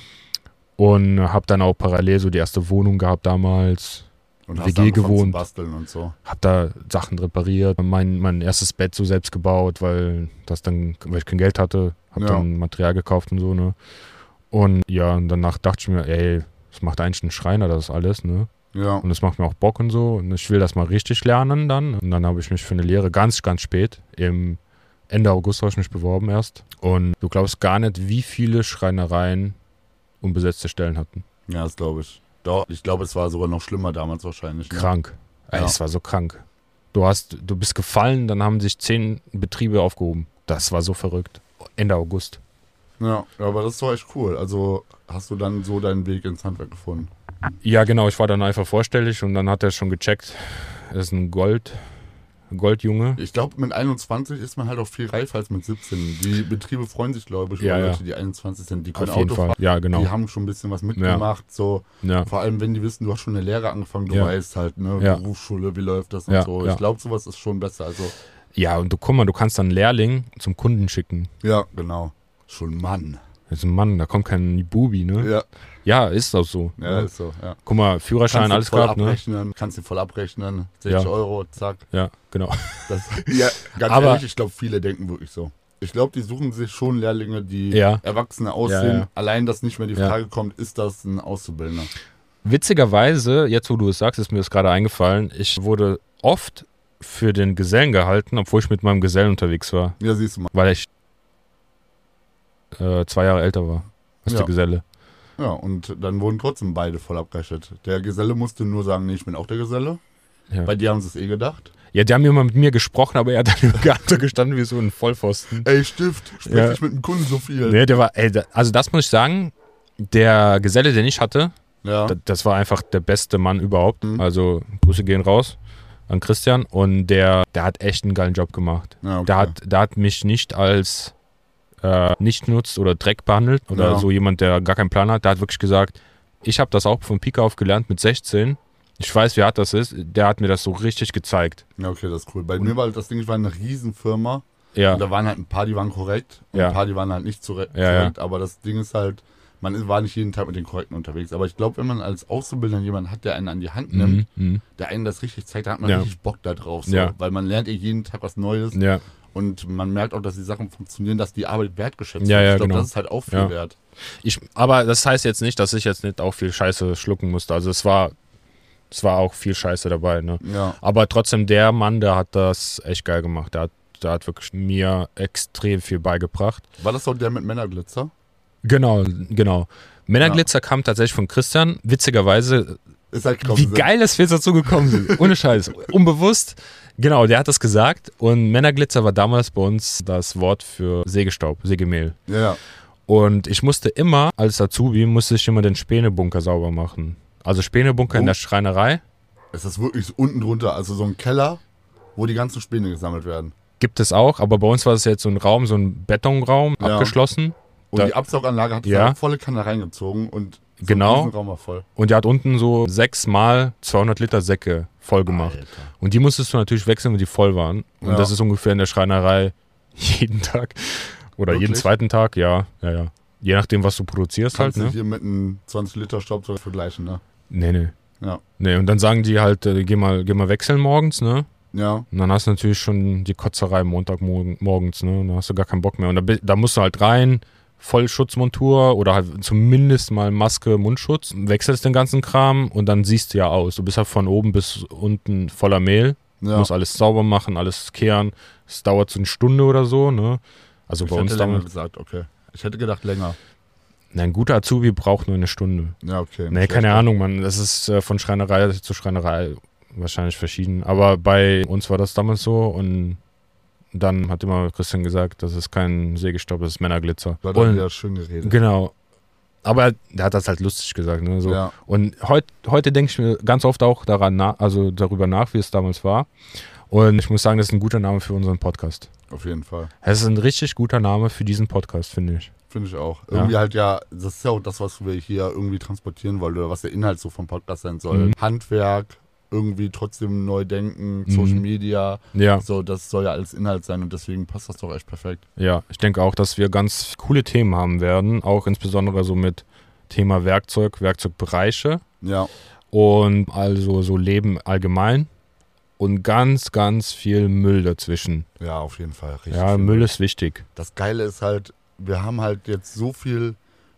Und habe dann auch parallel so die erste Wohnung gehabt damals. Und WG gewohnt. Zu basteln und so. Hab da Sachen repariert, mein erstes Bett so selbst gebaut, weil ich kein Geld hatte, hab dann Material gekauft und so, ne? Und ja, und danach dachte ich mir, ey, das macht eigentlich ein Schreiner, das alles, ne? Ja. Und das macht mir auch Bock und so. Und ich will das mal richtig lernen dann. Und dann habe ich mich für eine Lehre ganz, ganz spät, im Ende August habe ich mich beworben erst. Und du glaubst gar nicht, wie viele Schreinereien unbesetzte Stellen hatten. Ja, das glaube ich. Doch, ich glaube, es war sogar noch schlimmer damals wahrscheinlich. Ne? Krank. Ey, es war so krank. Du bist gefallen, dann haben sich 10 Betriebe aufgehoben. Das war so verrückt. Ende August. Ja, aber das war echt cool. Also hast du dann so deinen Weg ins Handwerk gefunden? Ja, genau. Ich war dann einfach vorstellig und dann hat er schon gecheckt, er ist ein Goldjunge. Ich glaube, mit 21 ist man halt auch viel reifer als mit 17. Die Betriebe freuen sich, glaube ich, über Leute, die 21 sind. Die können auf jeden Auto Fall. fahren. Ja, genau. Die haben schon ein bisschen was mitgemacht. So. Ja. Vor allem, wenn die wissen, du hast schon eine Lehre angefangen, du weißt halt, ne, Berufsschule, wie läuft das und so. Ich glaube, sowas ist schon besser. Also, ja, und guck mal, du kannst dann einen Lehrling zum Kunden schicken. Ja, genau. Schon Mann. Das ist ein Mann, da kommt kein Bubi, ne? Ja. Ja, ist auch so. Ja, ist so, ja. Guck mal, Führerschein, alles gehabt, ne? Kannst du voll abrechnen, 60 Euro, zack. Ja, genau. Ganz ehrlich, ich glaube, viele denken wirklich so. Ich glaube, die suchen sich schon Lehrlinge, die Erwachsene aussehen. Ja. Allein, dass nicht mehr die Frage kommt, ist das ein Auszubildender? Witzigerweise, jetzt wo du es sagst, ist mir das gerade eingefallen, ich wurde oft für den Gesellen gehalten, obwohl ich mit meinem Gesellen unterwegs war. Ja, siehst du mal. Weil ich 2 Jahre älter war als der Geselle. Ja, und dann wurden trotzdem beide voll abgerechnet. Der Geselle musste nur sagen, nee, ich bin auch der Geselle. Ja. Bei dir haben sie es gedacht. Ja, die haben immer mit mir gesprochen, aber er hat dann im Garten gestanden wie so ein Vollpfosten. Ey, Stift, sprich nicht mit dem Kunden so viel. Nee, also das muss ich sagen, der Geselle, den ich hatte, das war einfach der beste Mann überhaupt. Mhm. Also Grüße gehen raus an Christian. Und der hat echt einen geilen Job gemacht. Ja, okay. Der hat mich nicht als nicht nutzt oder Dreck behandelt oder so jemand, der gar keinen Plan hat. Der hat wirklich gesagt, ich habe das auch von Pike auf gelernt mit 16. Ich weiß, wie hart das ist. Der hat mir das so richtig gezeigt. Ja, okay, das ist cool. Bei mir war das Ding, ich war eine Riesenfirma. Ja. Und da waren halt ein paar, die waren korrekt. Und ein paar, die waren halt nicht korrekt. Aber das Ding ist halt, man war nicht jeden Tag mit den Korrekten unterwegs. Aber ich glaube, wenn man als Auszubildender jemanden hat, der einen an die Hand nimmt, der einen das richtig zeigt, dann hat man richtig Bock da drauf. So. Weil man lernt jeden Tag was Neues. Ja. Und man merkt auch, dass die Sachen funktionieren, dass die Arbeit wertgeschätzt wird. Ich glaube, das ist halt auch viel wert. Aber das heißt jetzt nicht, dass ich jetzt nicht auch viel Scheiße schlucken musste. Also es war auch viel Scheiße dabei. Ne? Ja. Aber trotzdem, der Mann, der hat das echt geil gemacht. Der hat wirklich mir extrem viel beigebracht. War das auch der mit Männerglitzer? Genau. Männerglitzer kam tatsächlich von Christian. Witzigerweise, wie geil es wir dazu gekommen sind. Ohne Scheiß. Unbewusst. Genau, der hat das gesagt. Und Männerglitzer war damals bei uns das Wort für Sägestaub, Sägemehl. Ja. Und ich musste immer, als Azubi, den Spänebunker sauber machen. Also Spänebunker in der Schreinerei. Es ist wirklich so unten drunter, also so ein Keller, wo die ganzen Späne gesammelt werden. Gibt es auch, aber bei uns war es jetzt so ein Raum, so ein Betonraum, abgeschlossen. Und die Absauganlage hat da volle Kanne reingezogen und so ein Raum war voll. Und der hat unten so 6 mal 200 Liter Säcke voll gemacht. Alter. Und die musstest du natürlich wechseln, wenn die voll waren. Und das ist ungefähr in der Schreinerei jeden Tag oder jeden zweiten Tag, ja. Je nachdem, was du produzierst. Kannst halt. Du hier mit einem 20 Liter Staubsauger vergleichen, ne? Nee. Ja. Nee, und dann sagen die halt, geh mal wechseln morgens, ne? Ja. Und dann hast du natürlich schon die Kotzerei Montagmorgens, ne? Und dann hast du gar keinen Bock mehr. Und da musst du halt rein, Vollschutzmontur oder halt zumindest mal Maske, Mundschutz, wechselst den ganzen Kram und dann siehst du ja aus. Du bist halt von oben bis unten voller Mehl. Du musst alles sauber machen, alles kehren. Es dauert so eine Stunde oder so, ne? Also bei uns länger gesagt, okay. Ich hätte gedacht länger. Ein guter Azubi braucht nur eine Stunde. Ja, okay. Nee, keine Ahnung, Mann. Das ist von Schreinerei zu Schreinerei wahrscheinlich verschieden. Aber bei uns war das damals so und dann hat immer Christian gesagt, das ist kein Sägestaub, das ist Männerglitzer. War dann wieder schön geredet. Genau. Aber der hat das halt lustig gesagt. Ne? So. Ja. Und heute denke ich mir ganz oft auch darüber nach, wie es damals war. Und ich muss sagen, das ist ein guter Name für unseren Podcast. Auf jeden Fall. Es ist ein richtig guter Name für diesen Podcast, finde ich. Finde ich auch. Irgendwie halt das ist ja auch das, was wir hier irgendwie transportieren wollen oder was der Inhalt so vom Podcast sein soll. Handwerk, irgendwie trotzdem neu denken, Social Media. Ja. So, das soll ja alles Inhalt sein und deswegen passt das doch echt perfekt. Ja, ich denke auch, dass wir ganz coole Themen haben werden, auch insbesondere so mit Thema Werkzeugbereiche Ja. und also so Leben allgemein und ganz, ganz viel Müll dazwischen. Ja, auf jeden Fall. Richtig Ja, viel Müll ist wichtig. Das Geile ist halt, wir haben halt jetzt so viel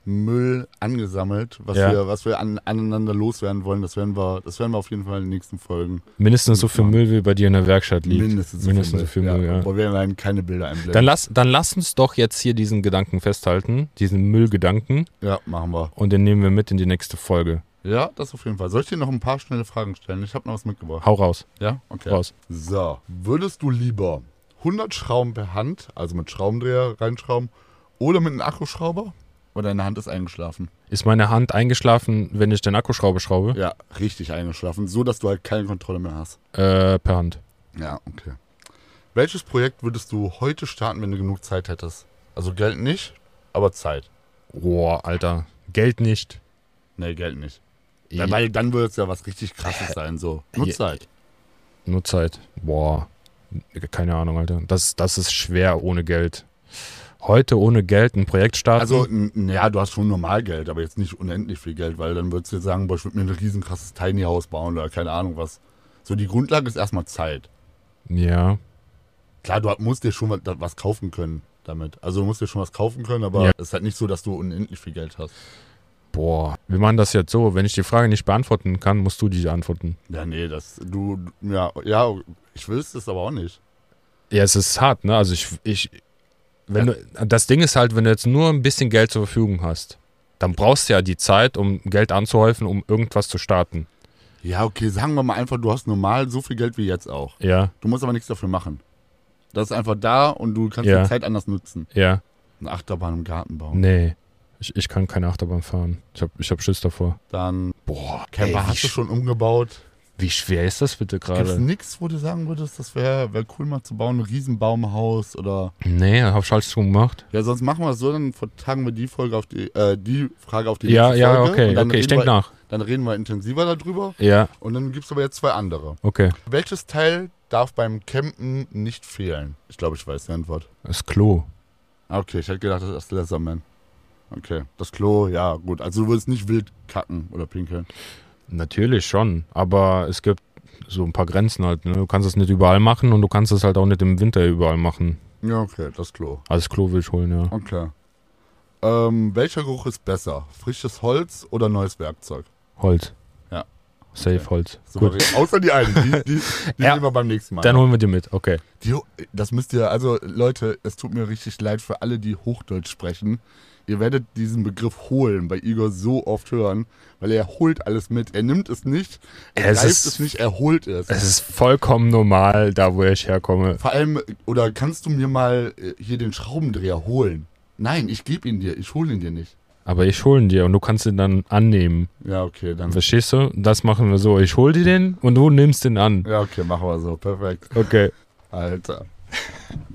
Müll angesammelt, was wir aneinander loswerden wollen. Das werden wir auf jeden Fall in den nächsten Folgen. Mindestens so viel Müll, wie bei dir in der Werkstatt liegt. Mindestens so viel Müll, ja. Aber wir werden keine Bilder einblenden. Dann lass uns doch jetzt hier diesen Gedanken festhalten, diesen Müllgedanken. Ja, machen wir. Und den nehmen wir mit in die nächste Folge. Ja, das auf jeden Fall. Soll ich dir noch ein paar schnelle Fragen stellen? Ich habe noch was mitgebracht. Hau raus. Ja? Okay. Raus. So, würdest du lieber 100 Schrauben per Hand, also mit Schraubendreher reinschrauben, oder mit einem Akkuschrauber? Oder deine Hand ist eingeschlafen? Ist meine Hand eingeschlafen, wenn ich den Akkuschrauber schraube? Ja, richtig eingeschlafen. So, dass du halt keine Kontrolle mehr hast. Per Hand. Ja, okay. Welches Projekt würdest du heute starten, wenn du genug Zeit hättest? Also Geld nicht, aber Zeit. Boah, Alter. Geld nicht. Nee, Geld nicht. Ja, weil dann würde es ja was richtig Krasses sein, so. Nur Zeit. Nur Zeit. Boah. Keine Ahnung, Alter. Das ist schwer ohne Geld. Heute ohne Geld ein Projekt starten? Also, ja, du hast schon normal Geld, aber jetzt nicht unendlich viel Geld, weil dann würdest du jetzt sagen, boah, ich würde mir ein riesen krasses Tiny House bauen oder keine Ahnung was. So, die Grundlage ist erstmal Zeit. Ja. Klar, du musst dir schon was kaufen können damit. Also, du musst dir schon was kaufen können, aber es ist halt nicht so, dass du unendlich viel Geld hast. Boah, wir machen das jetzt so. Wenn ich die Frage nicht beantworten kann, musst du die antworten. Ja, nee, ich will es aber auch nicht. Ja, es ist hart, ne? Also das Ding ist halt, wenn du jetzt nur ein bisschen Geld zur Verfügung hast, dann brauchst du ja die Zeit, um Geld anzuhäufen, um irgendwas zu starten. Ja, okay, sagen wir mal einfach, du hast normal so viel Geld wie jetzt auch. Ja. Du musst aber nichts dafür machen. Das ist einfach da und du kannst die Zeit anders nutzen. Ja. Eine Achterbahn im Garten bauen. Nee. Ich kann keine Achterbahn fahren. Ich hab Schiss davor. Dann, Camper hast du schon umgebaut? Wie schwer ist das bitte Gibt es gerade? nichts, wo du sagen würdest, das wäre cool mal zu bauen, ein Riesenbaumhaus oder... Nee, hab ich alles schon gemacht. Ja, sonst machen wir es so, dann vertagen wir die Frage auf die nächste Folge. Ja, okay, ich denke nach. Dann reden wir intensiver darüber. Ja. Und dann gibt es aber jetzt zwei andere. Okay. Welches Teil darf beim Campen nicht fehlen? Ich glaube, ich weiß die Antwort. Das Klo. Okay, ich hätte gedacht, das ist das Leatherman. Okay, das Klo, ja gut. Also du würdest nicht wild kacken oder pinkeln. Natürlich schon, aber es gibt so ein paar Grenzen halt. Ne? Du kannst es nicht überall machen und du kannst es halt auch nicht im Winter überall machen. Ja, okay, das Klo. Also das Klo will ich holen, ja. Okay. Welcher Geruch ist besser? Frisches Holz oder neues Werkzeug? Holz. Ja. Safe Okay. Holz. Super. Gut. Außer die eine, die Ja. nehmen wir beim nächsten Mal. Dann holen wir die mit, okay. Das müsst ihr, also Leute, es tut mir richtig leid für alle, die Hochdeutsch sprechen. Ihr werdet diesen Begriff holen bei Igor so oft hören, weil er holt alles mit. Er nimmt es nicht, er greift es nicht, er holt es. Es ist vollkommen normal, da wo ich herkomme. Vor allem, oder kannst du mir mal hier den Schraubendreher holen? Nein, ich gebe ihn dir, ich hole ihn dir nicht. Aber ich hole ihn dir und du kannst ihn dann annehmen. Ja, okay, dann. Verstehst du? Das machen wir so. Ich hole dir den und du nimmst den an. Ja, okay, machen wir so, perfekt. Okay. Alter.